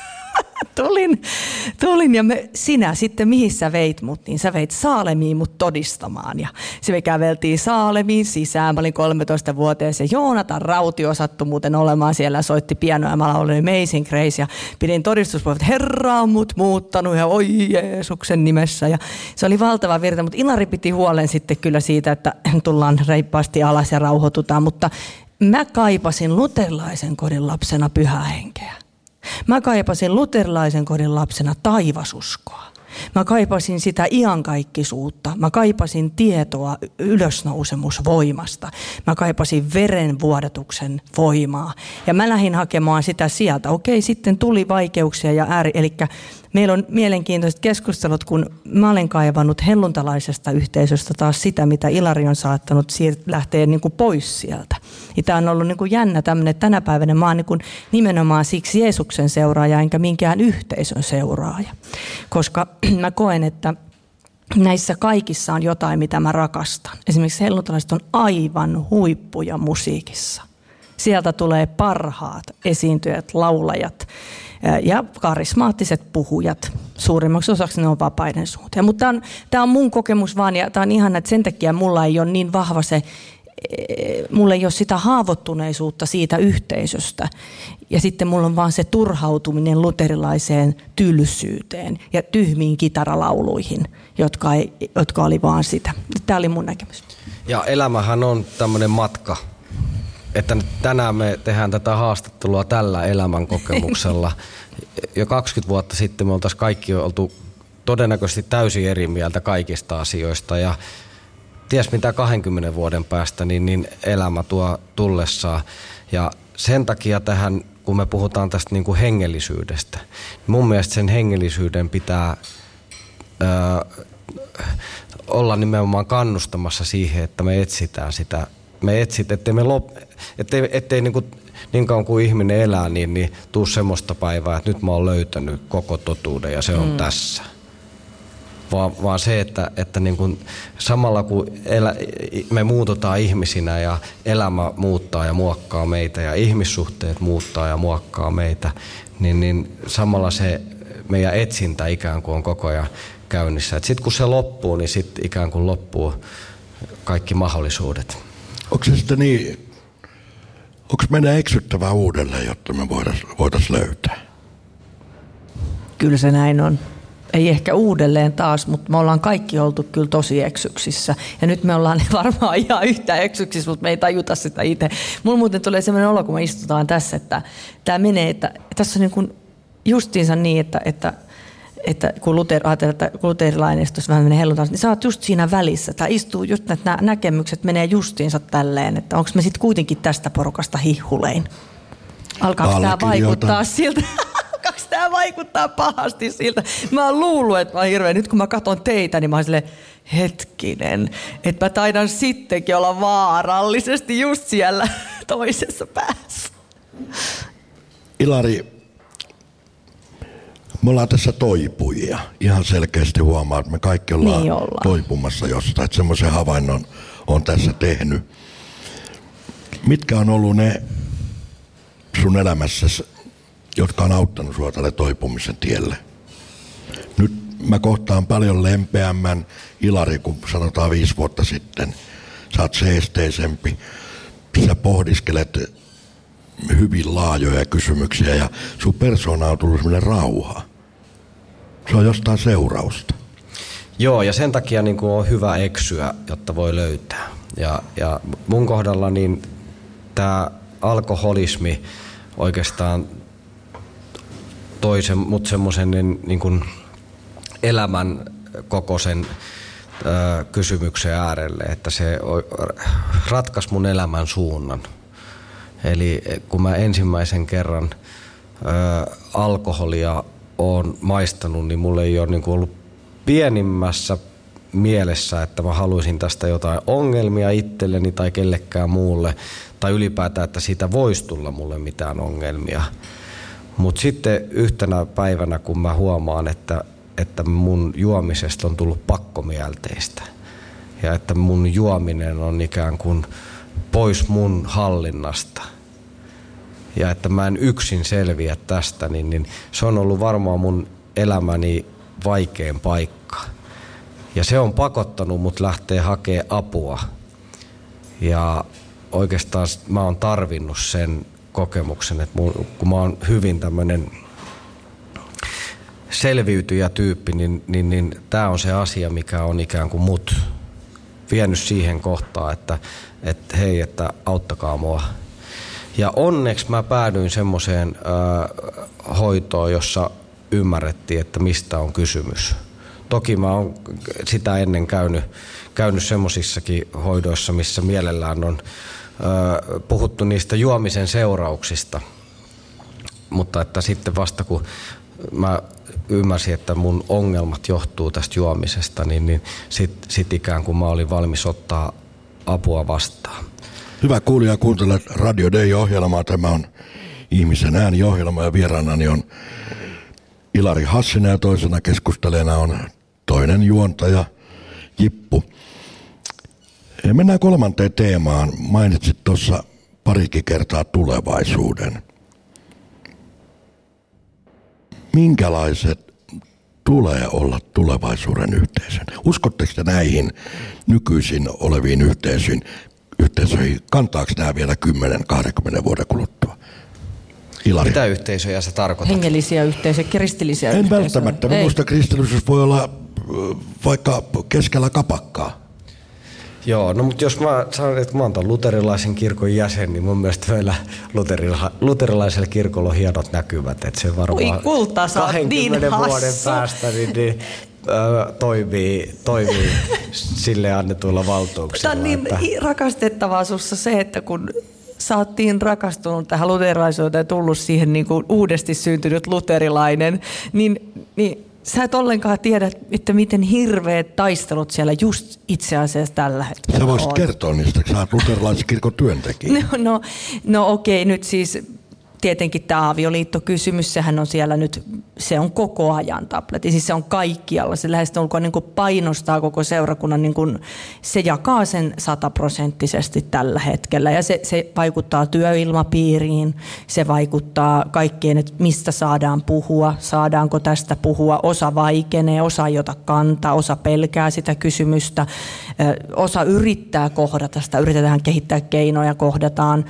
Tulin, tulin ja me, sinä sitten, mihin sä veit mut, niin sä veit Saalemiin mut todistamaan. Ja se me käveltiin Saalemiin sisään, mä olin kolmetoistavuotias ja Joonatan Rautio sattui muuten olemaan siellä, soitti pianoa ja mä olin Amazing Grace ja pidin todistuspuhelut, että Herra on mut muuttanut ja oi Jeesuksen nimessä. Ja se oli valtava virta, mutta Ilari piti huolen sitten kyllä siitä, että tullaan reippaasti alas ja rauhoitutaan, mutta mä kaipasin luterilaisen kodin lapsena pyhää henkeä. Mä kaipasin luterilaisen kodin lapsena taivasuskoa. Mä kaipasin sitä iankaikkisuutta. Mä kaipasin tietoa ylösnousemusvoimasta. Mä kaipasin verenvuodatuksen voimaa. Ja mä lähdin hakemaan sitä sieltä. Okei, sitten tuli vaikeuksia ja ääri. Elikkä meillä on mielenkiintoiset keskustelut, kun mä olen kaivannut helluntalaisesta yhteisöstä taas sitä, mitä Ilari on saattanut siir- lähteä niin kuin pois sieltä. Ja tämä on ollut niin kuin jännä tämmöinen, että tänä päivänä mä oon niin kuin nimenomaan siksi Jeesuksen seuraaja, enkä minkään yhteisön seuraaja. Koska mä koen, että näissä kaikissa on jotain, mitä mä rakastan. Esimerkiksi helluntalaiset on aivan huippuja musiikissa. Sieltä tulee parhaat esiintyjät, laulajat ja karismaattiset puhujat. Suurimmaksi osaksi ne on vapaiden suhteen. Mutta tämä on, tämä on mun kokemus vaan, ja tämä on ihana, että sen takia mulla ei ole niin vahva se, mulla ei ole sitä haavoittuneisuutta siitä yhteisöstä. Ja sitten mulla on vaan se turhautuminen luterilaiseen tylsyyteen ja tyhmiin kitaralauluihin, jotka, ei, jotka oli vaan sitä. Tämä oli mun näkemys. Ja elämähän on tämmöinen matka. Että tänään me tehdään tätä haastattelua tällä elämän kokemuksella. Jo kaksikymmentä vuotta sitten me oltaisiin kaikki oltu todennäköisesti täysin eri mieltä kaikista asioista. Ja ties mitä kahdenkymmenen vuoden päästä, niin, niin elämä tuo tullessaan. Ja sen takia tähän, kun me puhutaan tästä niin kuin hengellisyydestä, niin mun mielestä sen hengellisyyden pitää ö, olla nimenomaan kannustamassa siihen, että me etsitään sitä. Me etsit, ettei, me lop, ettei, ettei niin, kuin, niin kauan kuin ihminen elää, niin, niin tuu semmoista päivää, että nyt mä oon löytänyt koko totuuden ja se on mm. tässä. Vaan, vaan se, että, että niin kuin samalla kun elä, me muututaan ihmisinä ja elämä muuttaa ja muokkaa meitä ja ihmissuhteet muuttaa ja muokkaa meitä, niin, niin samalla se meidän etsintä ikään kuin on koko ajan käynnissä. Sitten kun se loppuu, niin sitten ikään kuin loppuu kaikki mahdollisuudet. Onko se sitten niin, Onko meidän eksyttävä uudelleen, jotta me voitaisiin voitais löytää? Kyllä se näin on. Ei ehkä uudelleen taas, mutta me ollaan kaikki oltu kyllä tosi eksyksissä. Ja nyt me ollaan varmaan ihan yhtä eksyksissä, mutta me ei tajuta sitä itse. Mulla muuten tulee sellainen olo, kun me istutaan tässä, että tämä menee, että tässä on niin kuin justiinsa niin, että, että, että kun Luther, ajatellaan, että luterilainen vähän menee hellutaan, niin sä oot just siinä välissä. Tämä istuu just, että nämä näkemykset menee justiinsa tälleen, että onko me sitten kuitenkin tästä porukasta hihulein? Alkaako tämä vaikuttaa siltä? Alkaako tämä vaikuttaa pahasti siltä? Mä oon luullut, että mä oon hirveän. Nyt kun mä katson teitä, niin mä oon silleen, hetkinen, että mä taidan sittenkin olla vaarallisesti just siellä toisessa päässä. Ilari, me ollaan tässä toipujia. Ihan selkeästi huomaa, että me kaikki ollaan, niin ollaan. toipumassa jostain. Että semmoisen havainnon on tässä tehnyt. Mitkä on ollut ne sun elämässäsi, jotka on auttanut sinua tälle toipumisen tielle? Nyt mä kohtaan paljon lempeämmän Ilari kuin sanotaan viisi vuotta sitten. Sä oot seesteisempi. Sä pohdiskelet hyvin laajoja kysymyksiä ja sun persoona on tullut semmoinen rauha. Se on jostain seurausta. Joo, ja sen takia niin kuin on hyvä eksyä, jotta voi löytää. Ja, ja mun kohdalla niin tämä alkoholismi oikeastaan toi se, mut semmoisen niin, niin kuin elämän kokoisen ö, kysymyksen äärelle, että se ratkaisi mun elämän suunnan. Eli kun mä ensimmäisen kerran ö, alkoholia oon maistanut, niin mulla ei ole niin kuin ollut pienimmässä mielessä, että mä haluaisin tästä jotain ongelmia itselleni tai kellekään muulle, tai ylipäätään, että siitä voisi tulla mulle mitään ongelmia. Mutta sitten yhtenä päivänä, kun mä huomaan, että, että mun juomisesta on tullut pakkomielteistä, ja että mun juominen on ikään kuin pois mun hallinnasta, ja että mä en yksin selviä tästä, niin, niin se on ollut varmaan mun elämäni vaikein paikka. Ja se on pakottanut mut lähteä hakemaan apua. Ja oikeastaan mä oon tarvinnut sen kokemuksen, että mun, kun mä oon hyvin tämmönen selviytyjä tyyppi, niin, niin, niin tää on se asia, mikä on ikään kuin mut vienyt siihen kohtaan, että, että hei, että auttakaa mua. Ja onneksi mä päädyin semmoiseen äh, hoitoon, jossa ymmärrettiin, että mistä on kysymys. Toki mä oon sitä ennen käynyt, käynyt semmoisissakin hoidoissa, missä mielellään on ö, puhuttu niistä juomisen seurauksista. Mutta että sitten vasta kun mä ymmärsin, että mun ongelmat johtuu tästä juomisesta, niin, niin sit, sit ikään kuin mä olin valmis ottaa apua vastaan. Hyvä kuulija, kuuntelet Radio Day-ohjelmaa. Tämä on Ihmisen ääni-ohjelma ja vieraanani on Ilari Hassinen ja toisena keskustelijana on toinen juontaja Jippu. Ja mennään kolmanteen teemaan. Mainitsit tuossa parikin kertaa tulevaisuuden. Minkälaiset tulee olla tulevaisuuden yhteisön? Uskotteko te näihin nykyisin oleviin yhteisöihin? yhteisöihin? Kantaako nämä vielä kymmenen kaksikymmentä vuoden kuluttua? Ilari. Mitä yhteisöjä sä tarkoitat? Hengellisiä yhteisöjä, kristillisiä en yhteisöjä. En välttämättä. Minusta kristillisyys voi olla vaikka keskellä kapakkaa. Joo, no mutta jos mä sanon, että mä oon ton luterilaisen kirkon jäsen, niin mun mielestä meillä luterila- luterilaisella kirkolla on hienot näkymät. Että se varmaan kulta, kahdenkymmenen niin vuoden päästä niin, niin, äh, toimii, toimii sille annetuilla valtuuksilla. Tämä on niin että rakastettavaa sussa se, että kun sä oot niin rakastunut tähän luterilaisuuteen ja tullut siihen niin kuin uudesti syntynyt luterilainen, niin, niin sä et ollenkaan tiedä, että miten hirveät taistelut siellä just itse asiassa tällä hetkellä sä voisit on. kertoa niistä, kun sä oot luterilaisen kirkon työntekijä. No, no, no okei, nyt siis tietenkin tämä avioliittokysymys, sehän on siellä nyt, se on koko ajan tableti, siis se on kaikkialla, se lähestulkoon niin kuin painostaa koko seurakunnan, niin kuin, se jakaa sen sataprosenttisesti tällä hetkellä ja se, se vaikuttaa työilmapiiriin, se vaikuttaa kaikkeen, että mistä saadaan puhua, saadaanko tästä puhua, osa vaikenee, osa ei ota kantaa, osa pelkää sitä kysymystä, osa yrittää kohdata sitä, yritetään kehittää keinoja, kohdataan,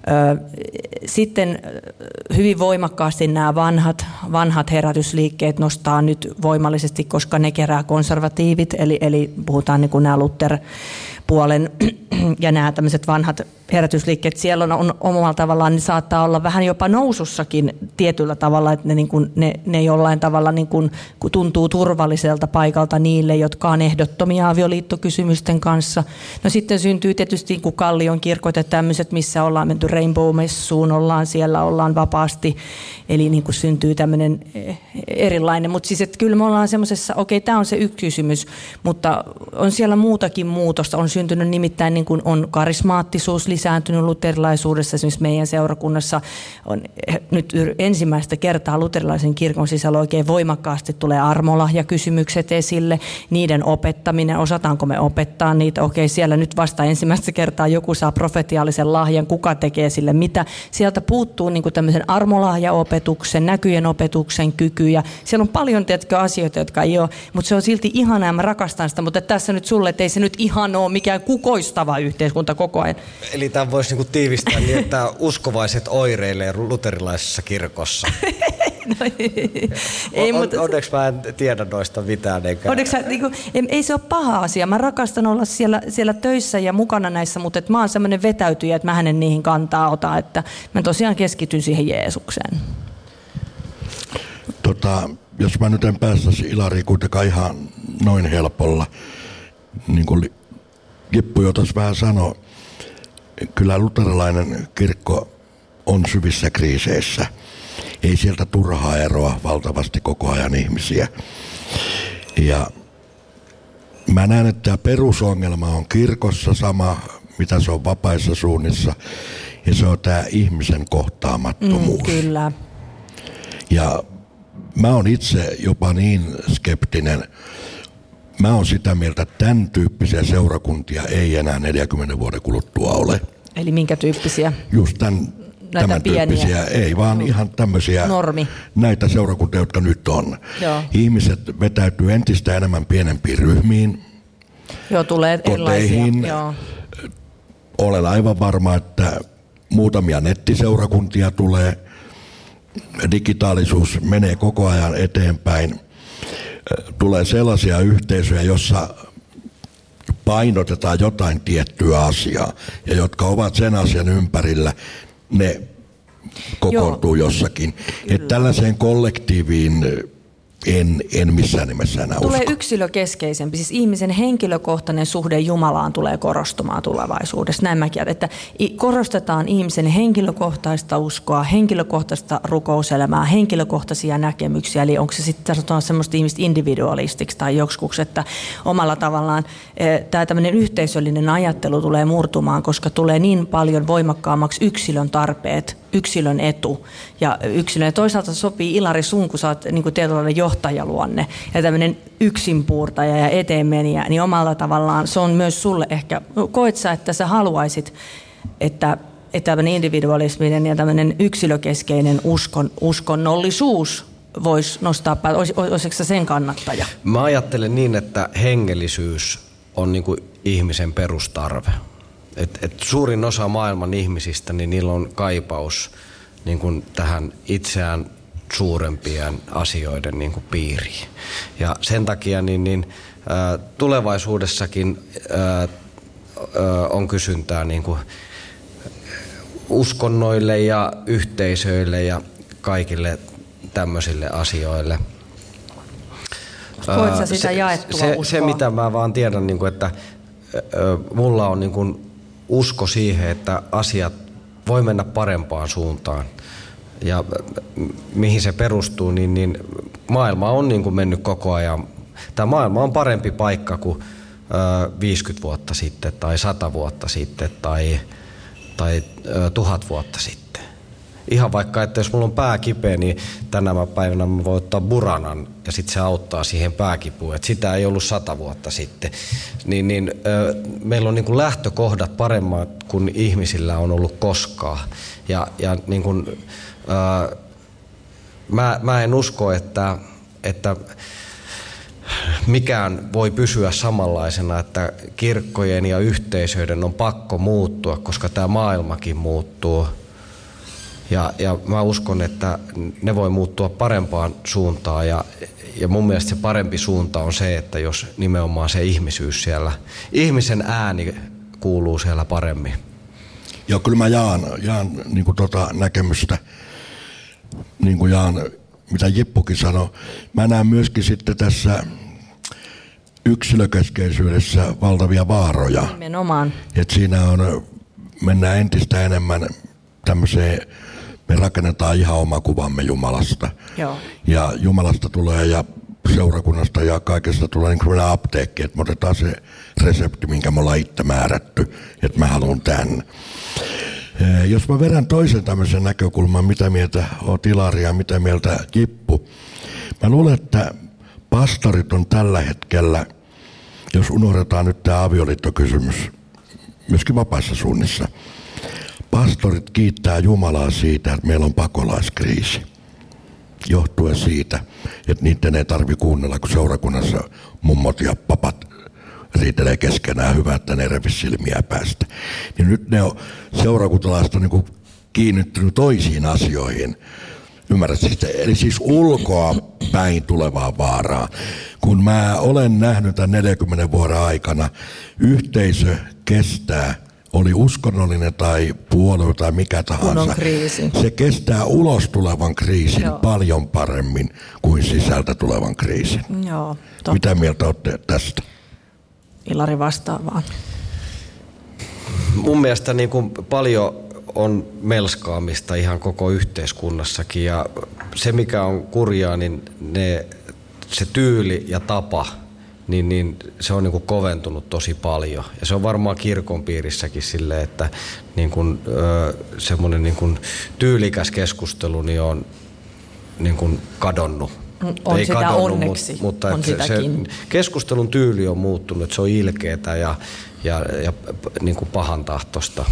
Sitten hyvin voimakkaasti nämä vanhat, vanhat herätysliikkeet nostaa nyt voimallisesti, koska ne kerää konservatiivit, eli, eli puhutaan niin kuin nämä Luther-puolen ja nämä tämmöiset vanhat herätysliikkeet, siellä on, on omalla tavallaan, ne saattaa olla vähän jopa nousussakin tietyllä tavalla, että ne, niin kuin, ne, ne jollain tavalla niin kuin, tuntuu turvalliselta paikalta niille, jotka on ehdottomia avioliittokysymysten kanssa. No sitten syntyy tietysti niin kuin Kallion kirkot ja tämmöiset, missä ollaan menty Rainbow-messuun, ollaan siellä, ollaan vapaasti, eli niin kuin syntyy tämmöinen erilainen. Mutta siis, että kyllä me ollaan semmoisessa, okei, tämä on se yksi kysymys, mutta on siellä muutakin muutosta, on syntynyt nimittäin niin kuin on karismaattisuus lisääntynyt luterilaisuudessa, esimerkiksi meidän seurakunnassa on nyt ensimmäistä kertaa luterilaisen kirkon sisällä oikein voimakkaasti tulee armolahjakysymykset esille, niiden opettaminen, osataanko me opettaa niitä, okei siellä nyt vasta ensimmäistä kertaa joku saa profetiaalisen lahjan, kuka tekee sille mitä, sieltä puuttuu niin kuin tämmöisen armolahjaopetuksen, näkyjen opetuksen kykyjä, siellä on paljon tietkö asioita, jotka ei ole, mutta se on silti ihanaa ja mä rakastan sitä, mutta tässä nyt sulle, että ei se nyt ihan ole mikään kukoistava yhteiskunta koko ajan. Eli tämän voisi niinku tiivistää niin, että uskovaiset oireilee luterilaisessa kirkossa. No, ei, on, mutta... Onneksi mä en tiedä noista mitään. Eikä... Onneksi, niin kuin, ei se ole paha asia. Mä rakastan olla siellä, siellä töissä ja mukana näissä, mutta et mä oon semmoinen vetäytyjä, että mä hänen niihin kantaa ota. Että mä tosiaan keskityn siihen Jeesukseen. Tota, jos mä nyt en päästäisi Ilariin kuitenkaan ihan noin helpolla, niin kuin Jippu jo tuossa vähän sanoi, kyllä luterilainen kirkko on syvissä kriiseissä. Ei sieltä turhaa eroa valtavasti koko ajan ihmisiä. Ja mä näen, että tämä perusongelma on kirkossa sama, mitä se on vapaissa suunnissa. Ja se on tämä ihmisen kohtaamattomuus. Mm, kyllä. Ja mä oon itse jopa niin skeptinen. Mä oon sitä mieltä, että tämän tyyppisiä seurakuntia ei enää neljänkymmenen vuoden kuluttua ole. Eli minkä tyyppisiä? Just tämän, tämän tyyppisiä, ei vaan mm. ihan tämmöisiä Normi. Näitä seurakuntia, jotka nyt on. Joo. Ihmiset vetäytyy entistä enemmän pienempiin ryhmiin, Joo, tulee koteihin. Joo. Olen aivan varma, että muutamia nettiseurakuntia tulee. Digitaalisuus menee koko ajan eteenpäin. Tulee sellaisia yhteisöjä, jossa painotetaan jotain tiettyä asiaa ja jotka ovat sen asian ympärillä, ne kokoontuu Joo. jossakin. Että tällaiseen kollektiiviin en, en missään nimessä enää tulee usko. Yksilökeskeisempi, siis ihmisen henkilökohtainen suhde Jumalaan tulee korostumaan tulevaisuudessa. Näin mäkin, että korostetaan ihmisen henkilökohtaista uskoa, henkilökohtaista rukouselämää, henkilökohtaisia näkemyksiä, eli onko se sitten sanotaan semmoista ihmistä individualistiksi tai joksikuksi, että omalla tavallaan tämä tämmöinen yhteisöllinen ajattelu tulee murtumaan, koska tulee niin paljon voimakkaammaksi yksilön tarpeet, yksilön etu ja yksilön. Ja toisaalta sopii Ilari sun, kun sä oot niin kuin tietynlainen johtajaluonne ja tämmöinen yksinpuurtaja ja eteenmeniä, niin omalla tavallaan se on myös sulle ehkä, koet sä, että sä haluaisit, että, että tämmöinen individualisminen ja tämmöinen yksilökeskeinen uskon, uskonnollisuus voisi nostaa päälle. Olis, olisiko sä sen kannattaja? Mä ajattelen niin, että hengellisyys on niin kuin ihmisen perustarve. Et, et suurin osa maailman ihmisistä, niin niillä on kaipaus niin kuin tähän itseään suurempien asioiden niin kuin piiriin. Ja sen takia niin, niin, ä, tulevaisuudessakin ä, ä, on kysyntää niin kuin uskonnoille ja yhteisöille ja kaikille tämmöisille asioille. Koet sä sitä jaettua se, uskoa? Se, mitä mä vaan tiedän, niin kuin, että ä, mulla on niin kuin usko siihen, että asiat voi mennä parempaan suuntaan. Ja mihin se perustuu, niin, niin maailma on niin kuin mennyt koko ajan. Tämä maailma on parempi paikka kuin ö, viisikymmentä vuotta sitten tai sata vuotta sitten tai, tai ö, tuhat vuotta sitten. Ihan vaikka, että jos mulla on pää kipeä, niin tänä päivänä mä voin ottaa buranan ja sitten se auttaa siihen pääkipuun. Et sitä ei ollut sata vuotta sitten. Niin, niin, ö, meillä on niin kuin lähtökohdat paremmat kuin ihmisillä on ollut koskaan. Ja, ja niin kuin, ö, mä, mä en usko, että, että mikään voi pysyä samanlaisena, että kirkkojen ja yhteisöiden on pakko muuttua, koska tämä maailmakin muuttuu. Ja, ja mä uskon, että ne voi muuttua parempaan suuntaan ja, ja mun mielestä se parempi suunta on se, että jos nimenomaan se ihmisyys siellä, ihmisen ääni kuuluu siellä paremmin. Joo, kyllä mä jaan, jaan niin kuin tota näkemystä, niin kuin jaan, mitä Jippukin sanoi. Mä näen myöskin sitten tässä yksilökeskeisyydessä valtavia vaaroja. Nimenomaan. Että siinä on, mennään entistä enemmän tämmöiseen, me rakennetaan ihan oma kuvamme Jumalasta. Joo. Ja Jumalasta tulee ja seurakunnasta ja kaikesta tulee niin kuin apteekki, että me otetaan se resepti, minkä me ollaan itse määrätty, että mä haluan tämän. Jos mä vedän toisen tämmöisen näkökulman, mitä mieltä oot Ilari ja mitä mieltä Jippu, mä luulen, että pastorit on tällä hetkellä, jos unohdetaan nyt tämä avioliittokysymys, myöskin vapaissa suunnissa, pastorit kiittää Jumalaa siitä, että meillä on pakolaiskriisi. Johtuen siitä, että niiden ei tarvitse kuunnella, kun seurakunnassa mummot ja papat riitelee keskenään, hyvä, että ne revisi silmiä päästä. Niin nyt ne on seurakuntalaiset on niin kiinnittynyt toisiin asioihin. Ymmärrät siis, eli siis ulkoa päin tulevaa vaaraa. Kun mä olen nähnyt tämän neljänkymmenen vuoden aikana, yhteisö kestää, oli uskonnollinen tai puolue tai mikä tahansa, se kestää ulos tulevan kriisin Joo. paljon paremmin kuin sisältä tulevan kriisin. Joo, mitä mieltä olette tästä? Ilari vastaa vaan. Mun mielestä niin kuin paljon on melskaamista ihan koko yhteiskunnassakin ja se mikä on kurjaa, niin ne, se tyyli ja tapa, niin, niin se on niin kuin koventunut tosi paljon. Ja se on varmaan kirkon piirissäkin silleen, että niin kuin, ö, semmoinen niin kuin tyylikäs keskustelu niin on niin kuin kadonnut. On Ei sitä kadonnut, onneksi, mutta, mutta on se, se keskustelun tyyli on muuttunut, että se on ilkeätä ja, ja, ja niin kuin pahantahtoista.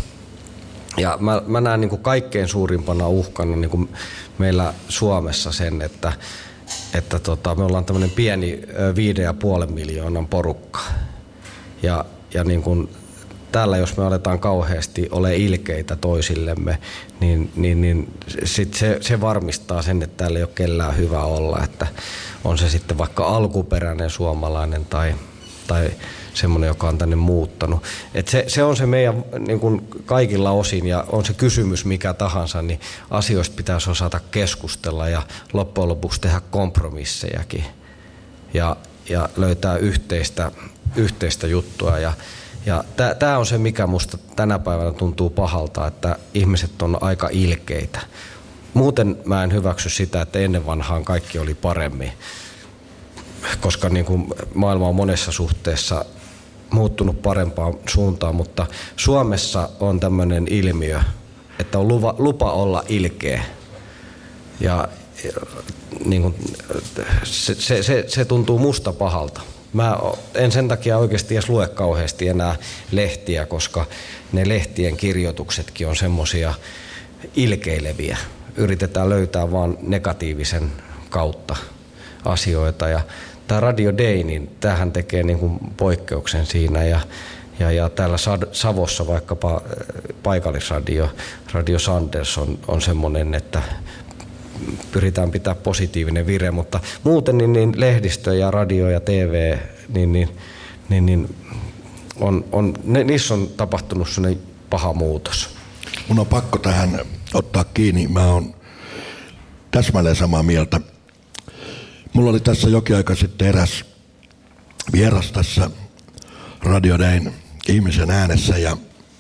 Ja mä, mä näen niin kuin kaikkein suurimpana uhkana niin kuin meillä Suomessa sen, että, että tota, me ollaan tämmöinen pieni viiden ja puolen miljoonan porukka. Ja, ja niin kuin täällä jos me aletaan kauheasti ole ilkeitä toisillemme, niin, niin, niin sit se, se varmistaa sen, että täällä ei ole kellään hyvä olla. Että on se sitten vaikka alkuperäinen suomalainen tai, tai semmoinen, joka on tänne muuttanut. Et se, se on se meidän niin kuin kaikilla osin ja on se kysymys mikä tahansa, niin asioista pitäisi osata keskustella ja loppujen lopuksi tehdä kompromissejakin ja, ja löytää yhteistä, yhteistä juttua. Ja, ja tämä on se, mikä musta tänä päivänä tuntuu pahalta, että ihmiset on aika ilkeitä. Muuten mä en hyväksy sitä, että ennen vanhaan kaikki oli paremmin, koska niin kuin maailma on monessa suhteessa muuttunut parempaan suuntaan, mutta Suomessa on tämmöinen ilmiö, että on lupa, lupa olla ilkeä. Ja, ja niin kuin, se, se, se, se tuntuu musta pahalta. Mä en sen takia oikeasti edes lue kauheasti enää lehtiä, koska ne lehtien kirjoituksetkin on semmosia ilkeileviä. Yritetään löytää vaan negatiivisen kautta asioita. Ja tämä Radio Day, niin tämähän tekee niin kuin poikkeuksen siinä. Ja, ja, ja täällä Savossa vaikkapa paikallisradio, Radio Sanders on, on semmoinen, että pyritään pitää positiivinen vire, mutta muuten niin, niin lehdistö ja radio ja T V, niin, niin, niin, niin on, on, ne, niissä on tapahtunut sellainen paha muutos. Mun on pakko tähän ottaa kiinni. Mä oon täsmälleen samaa mieltä. Mulla oli tässä jokin aika sitten eräs vieras tässä Radio Dayn ihmisen äänessä ja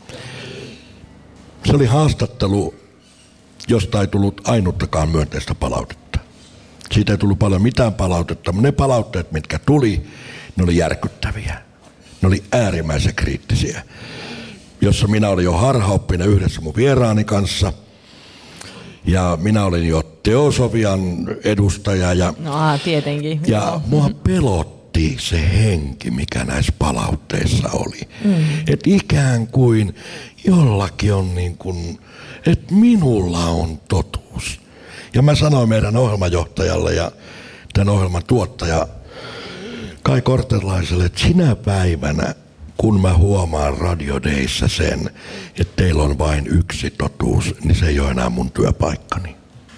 se oli haastattelu, josta ei tullut ainuttakaan myönteistä palautetta. Siitä ei tullut paljon mitään palautetta, mutta ne palautteet, mitkä tuli, ne oli järkyttäviä. Ne oli äärimmäisen kriittisiä. Jossa minä olin jo harhaoppinen yhdessä mun vieraani kanssa. Ja minä olin jo teosofian edustaja. Ja, no aha, tietenkin. Ja Joo. mua pelotti se henki, mikä näissä palautteissa oli. Mm. Että ikään kuin jollakin on niin kuin, että minulla on totuus. Ja mä sanoin meidän ohjelmajohtajalle ja tämän ohjelman tuottaja Kai Kortelaiselle, että sinä päivänä, kun mä huomaan Radio Dayssä sen, että teillä on vain yksi totuus, niin se ei ole enää mun työpaikkani.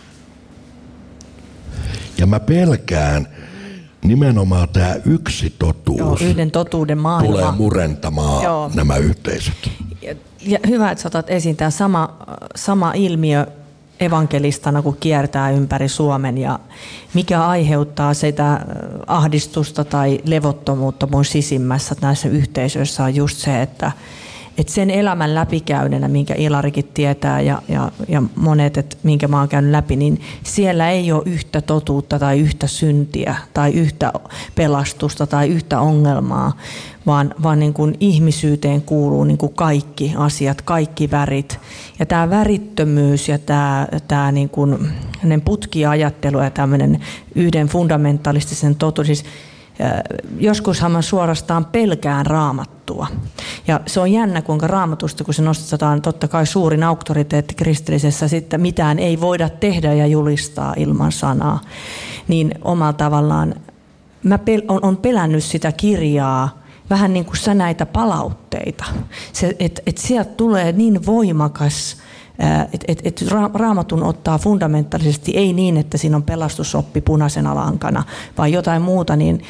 Ja mä pelkään, nimenomaan tämä yksi totuus Joo, yhden totuuden maailma tulee murentamaan Joo. nämä yhteisöt. Ja, ja hyvä, että sä otat esiin tämä sama, sama ilmiö evankelistana, kun kiertää ympäri Suomen ja mikä aiheuttaa sitä ahdistusta tai levottomuutta mun sisimmässä näissä yhteisöissä on just se, että että sen elämän läpikäyneenä, minkä Ilarikin tietää ja, ja, ja monet, että minkä mä oon käynyt läpi, niin siellä ei ole yhtä totuutta tai yhtä syntiä tai yhtä pelastusta tai yhtä ongelmaa, vaan, vaan niin kuin ihmisyyteen kuuluu niin kuin kaikki asiat, kaikki värit. Ja tämä värittömyys ja tämä, tämä niin kuin putkiajattelu ja tämmöinen yhden fundamentalistisen totuus, siis joskushan mä suorastaan pelkään Raamattua. Ja se on jännä, kuinka Raamatusta, kun se nostetaan totta kai suurin auktoriteetti kristillisessä, sitten mitään ei voida tehdä ja julistaa ilman sanaa. Niin omalla tavallaan mä pel- on, on pelännyt sitä kirjaa vähän niin kuin sä näitä palautteita. Että et sieltä tulee niin voimakas, että et, et Raamatun ottaa fundamentaalisesti, ei niin, että siinä on pelastusoppi punaisena lankana, vaan jotain muuta, niin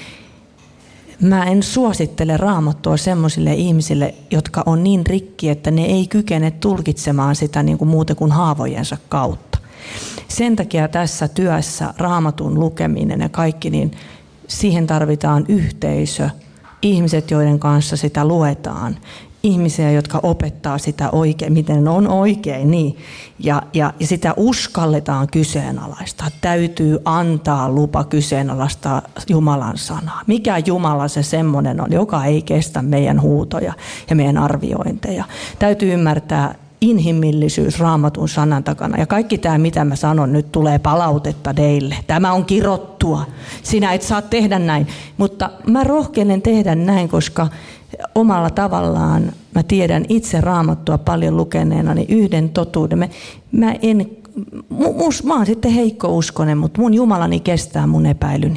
mä en suosittele Raamattua semmoisille ihmisille, jotka on niin rikki, että ne ei kykene tulkitsemaan sitä niin kuin muuten kuin haavojensa kautta. Sen takia tässä työssä Raamatun lukeminen ja kaikki, niin siihen tarvitaan yhteisö, ihmiset, joiden kanssa sitä luetaan, ihmisiä, jotka opettaa sitä oikein, miten on oikein, niin. ja, ja, ja sitä uskalletaan kyseenalaistaa. Täytyy antaa lupa kyseenalaistaa Jumalan sanaa. Mikä Jumala se semmoinen on, joka ei kestä meidän huutoja ja meidän arviointeja. Täytyy ymmärtää inhimillisyys Raamatun sanan takana. Ja kaikki tämä, mitä mä sanon, nyt tulee palautetta teille. Tämä on kirottua. Sinä et saa tehdä näin. Mutta mä rohkenen tehdä näin, koska omalla tavallaan mä tiedän itse Raamattua paljon lukeneena, niin yhden totuuden. Mä, mä, en, mus, mä oon sitten heikkouskonen, mutta mun Jumalani kestää mun epäilyni.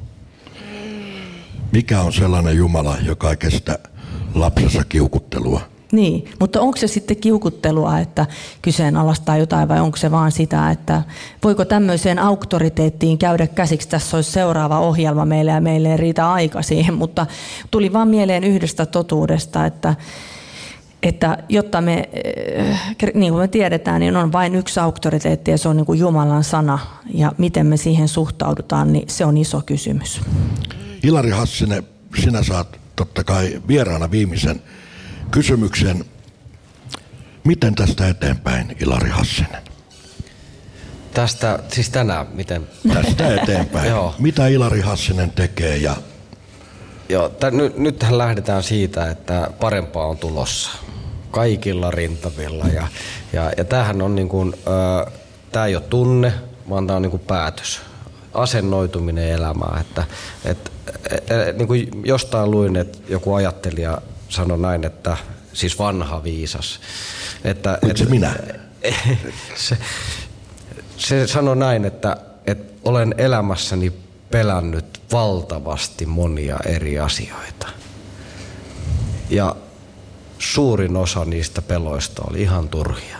Mikä on sellainen Jumala, joka ei kestä lapsensa kiukuttelua? Niin, mutta onko se sitten kiukuttelua, että kyseenalaistaa jotain vai onko se vaan sitä, että voiko tämmöiseen auktoriteettiin käydä käsiksi? Tässä olisi seuraava ohjelma meille ja meille ei riitä aika siihen, mutta tuli vaan mieleen yhdestä totuudesta, että, että jotta me, niin kuin me tiedetään, niin on vain yksi auktoriteetti ja se on niin kuin Jumalan sana ja miten me siihen suhtaudutaan, niin se on iso kysymys. Ilari Hassinen, sinä saat totta kai vieraana viimeisen kysymyksen. Miten tästä eteenpäin, Ilari Hassinen? Tästä, siis tänään, miten? Tästä eteenpäin. Mitä Ilari Hassinen tekee? Ja... Joo, t- ny- nythän lähdetään siitä, että parempaa on tulossa kaikilla rintamilla. Ja, ja, ja tämähän on niin kuin, äh, tää ei ole tunne, vaan tämä on niin kuin päätös. Asennoituminen elämään. Että, et, et, et, niin kuin jostain luin, että joku ajattelija sanoi näin, että siis vanha viisas. Että, Oliko se minä? se, se sanoi näin, että, että olen elämässäni pelännyt valtavasti monia eri asioita. Ja suurin osa niistä peloista oli ihan turhia.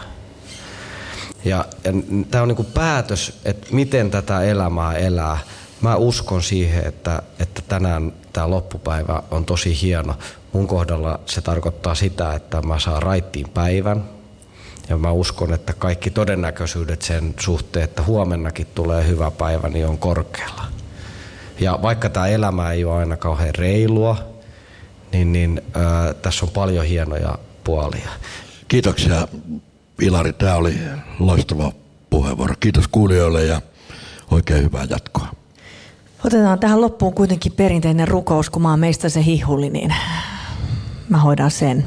Ja, ja tämä on niin kuin päätös, että miten tätä elämää elää. Mä uskon siihen, että, että tänään tämä loppupäivä on tosi hieno. Mun kohdalla se tarkoittaa sitä, että mä saan raittiin päivän. Ja mä uskon, että kaikki todennäköisyydet sen suhteen, että huomennakin tulee hyvä päivä, niin on korkealla. Ja vaikka tämä elämä ei ole aina kauhean reilua, niin, niin äh, tässä on paljon hienoja puolia. Kiitoksia Ilari, tämä oli loistava puheenvuoro. Kiitos kuulijoille ja oikein hyvää jatkoa. Otetaan tähän loppuun kuitenkin perinteinen rukous, kun mä oon meistä se hihuli, niin mä hoidan sen.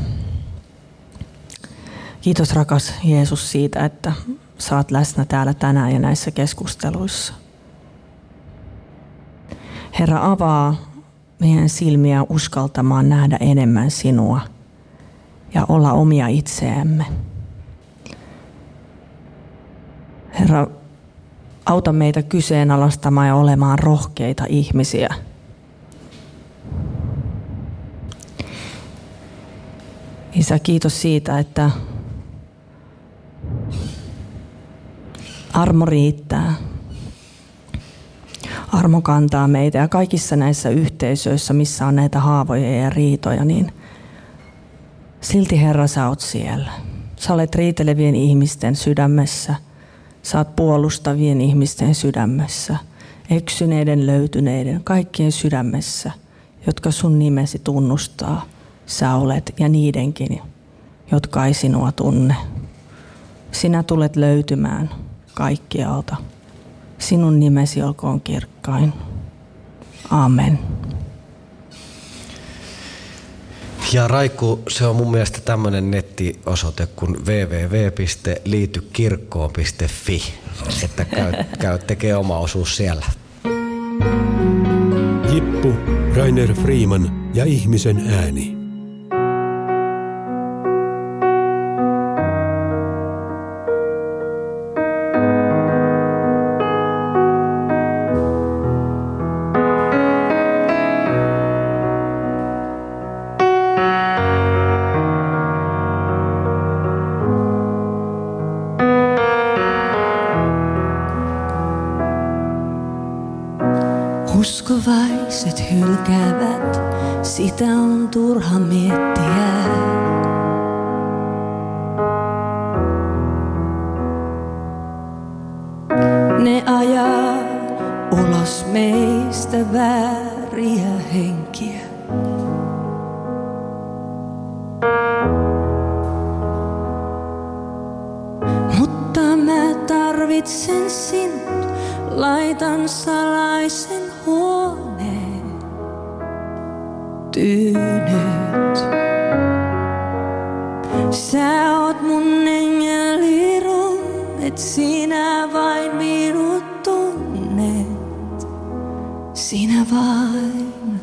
Kiitos rakas Jeesus siitä, että saat läsnä täällä tänään ja näissä keskusteluissa. Herra, avaa meidän silmiä uskaltamaan nähdä enemmän sinua ja olla omia itseämme. Herra, auta meitä kyseenalaistamaan ja olemaan rohkeita ihmisiä. Isä, kiitos siitä, että armo riittää. Armo kantaa meitä ja kaikissa näissä yhteisöissä, missä on näitä haavoja ja riitoja, niin silti Herra, sä oot siellä. Sä olet riitelevien ihmisten sydämessä. Sä oot puolustavien ihmisten sydämessä. Eksyneiden, löytyneiden, kaikkien sydämessä, jotka sun nimesi tunnustaa. Sä olet ja niidenkin, jotka ei sinua tunne. Sinä tulet löytymään kaikkialta. Sinun nimesi olkoon kirkkain. Amen. Ja Raiku, se on mun mielestä tämmöinen nettiosoite kuin double-u double-u double-u piste liity kirkkoon piste fi, että käy, käy tekee oma osuus siellä. Jippu, Rainer Freeman ja ihmisen ääni. Uskovaiset hylkäävät, sitä on turha miettiä. Ne ajaa ulos meistä vääriä henkiä. Mutta mä tarvitsen sinut, laitan salaisen huoneen tyynyt. Sä oot mun engelirun, et sinä vain minut tunnet. Sinä vain.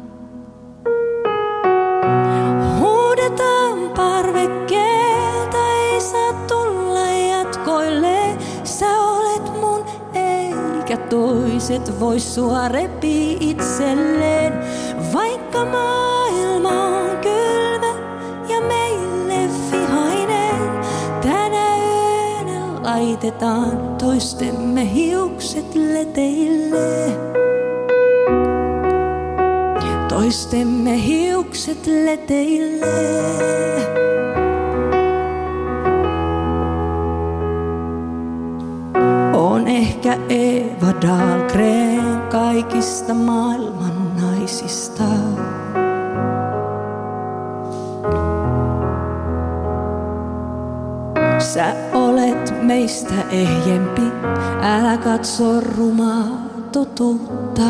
Huudetaan parvekkeelta, ei saa tulla jatkoille. Sä olet mun eikä toiset vois sua repii itselleen. Vaikka maailma on kylmä ja meille vihainen, tänä yönä laitetaan toistemme hiukset leteille. Toistemme hiukset leteille. On ehkä Eva Dahlgren kaikista maailman naisista. Sä olet meistä ehjempi, älä katso rumaa totuutta.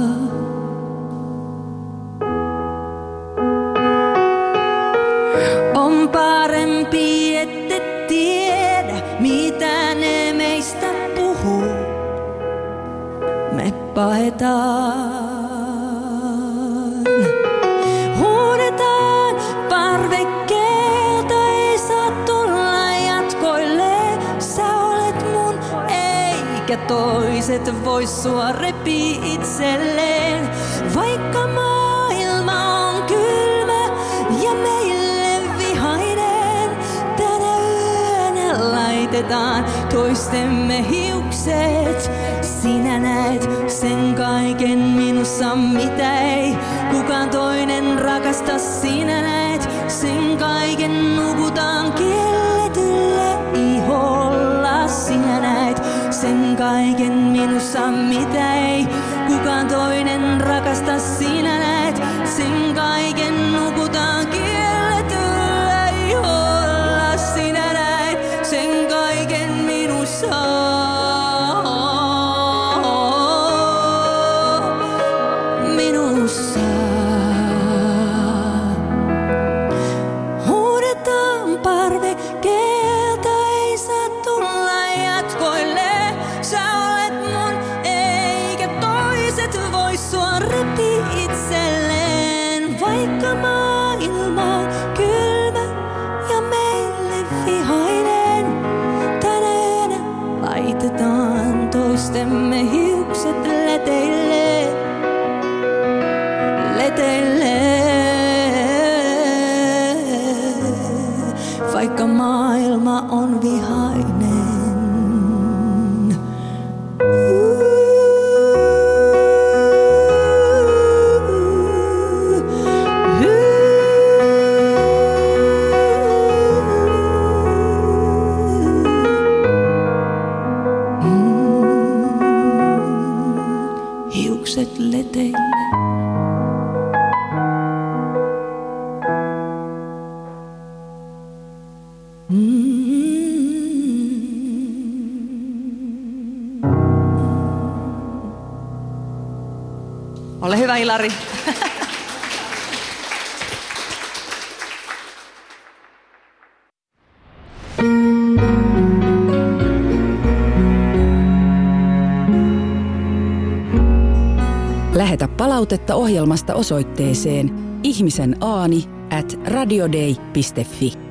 On parempi, ette tiedä, mitä ne meistä puhuu. Me paetaan. Huudetaan parvekkeelta, ei saa tulla jatkoille. Sä olet mun, eikä toiset vois sua repii itselleen. Vaikka maailma on kylmä ja meille vihainen, tänä yönä laitetaan toistemme hiukset. Sinä näet sen kaiken minussa, mitä ei kukaan toinen rakasta. Sinä näet sen kaiken, nukutaan kielletyllä iholla. Sinä näet sen kaiken minussa, mitä ei kukaan toinen rakasta. Sinä näet sen kaiken, nukutaan kielletyllä iholla. Sinä näet sen kaiken minussa. Toistemme hiukset leteille, leteille. kiitokset leteille. Ole hyvä, Ilari. Lähetä palautetta ohjelmasta osoitteeseen ihmisen aani at radiodei piste fi.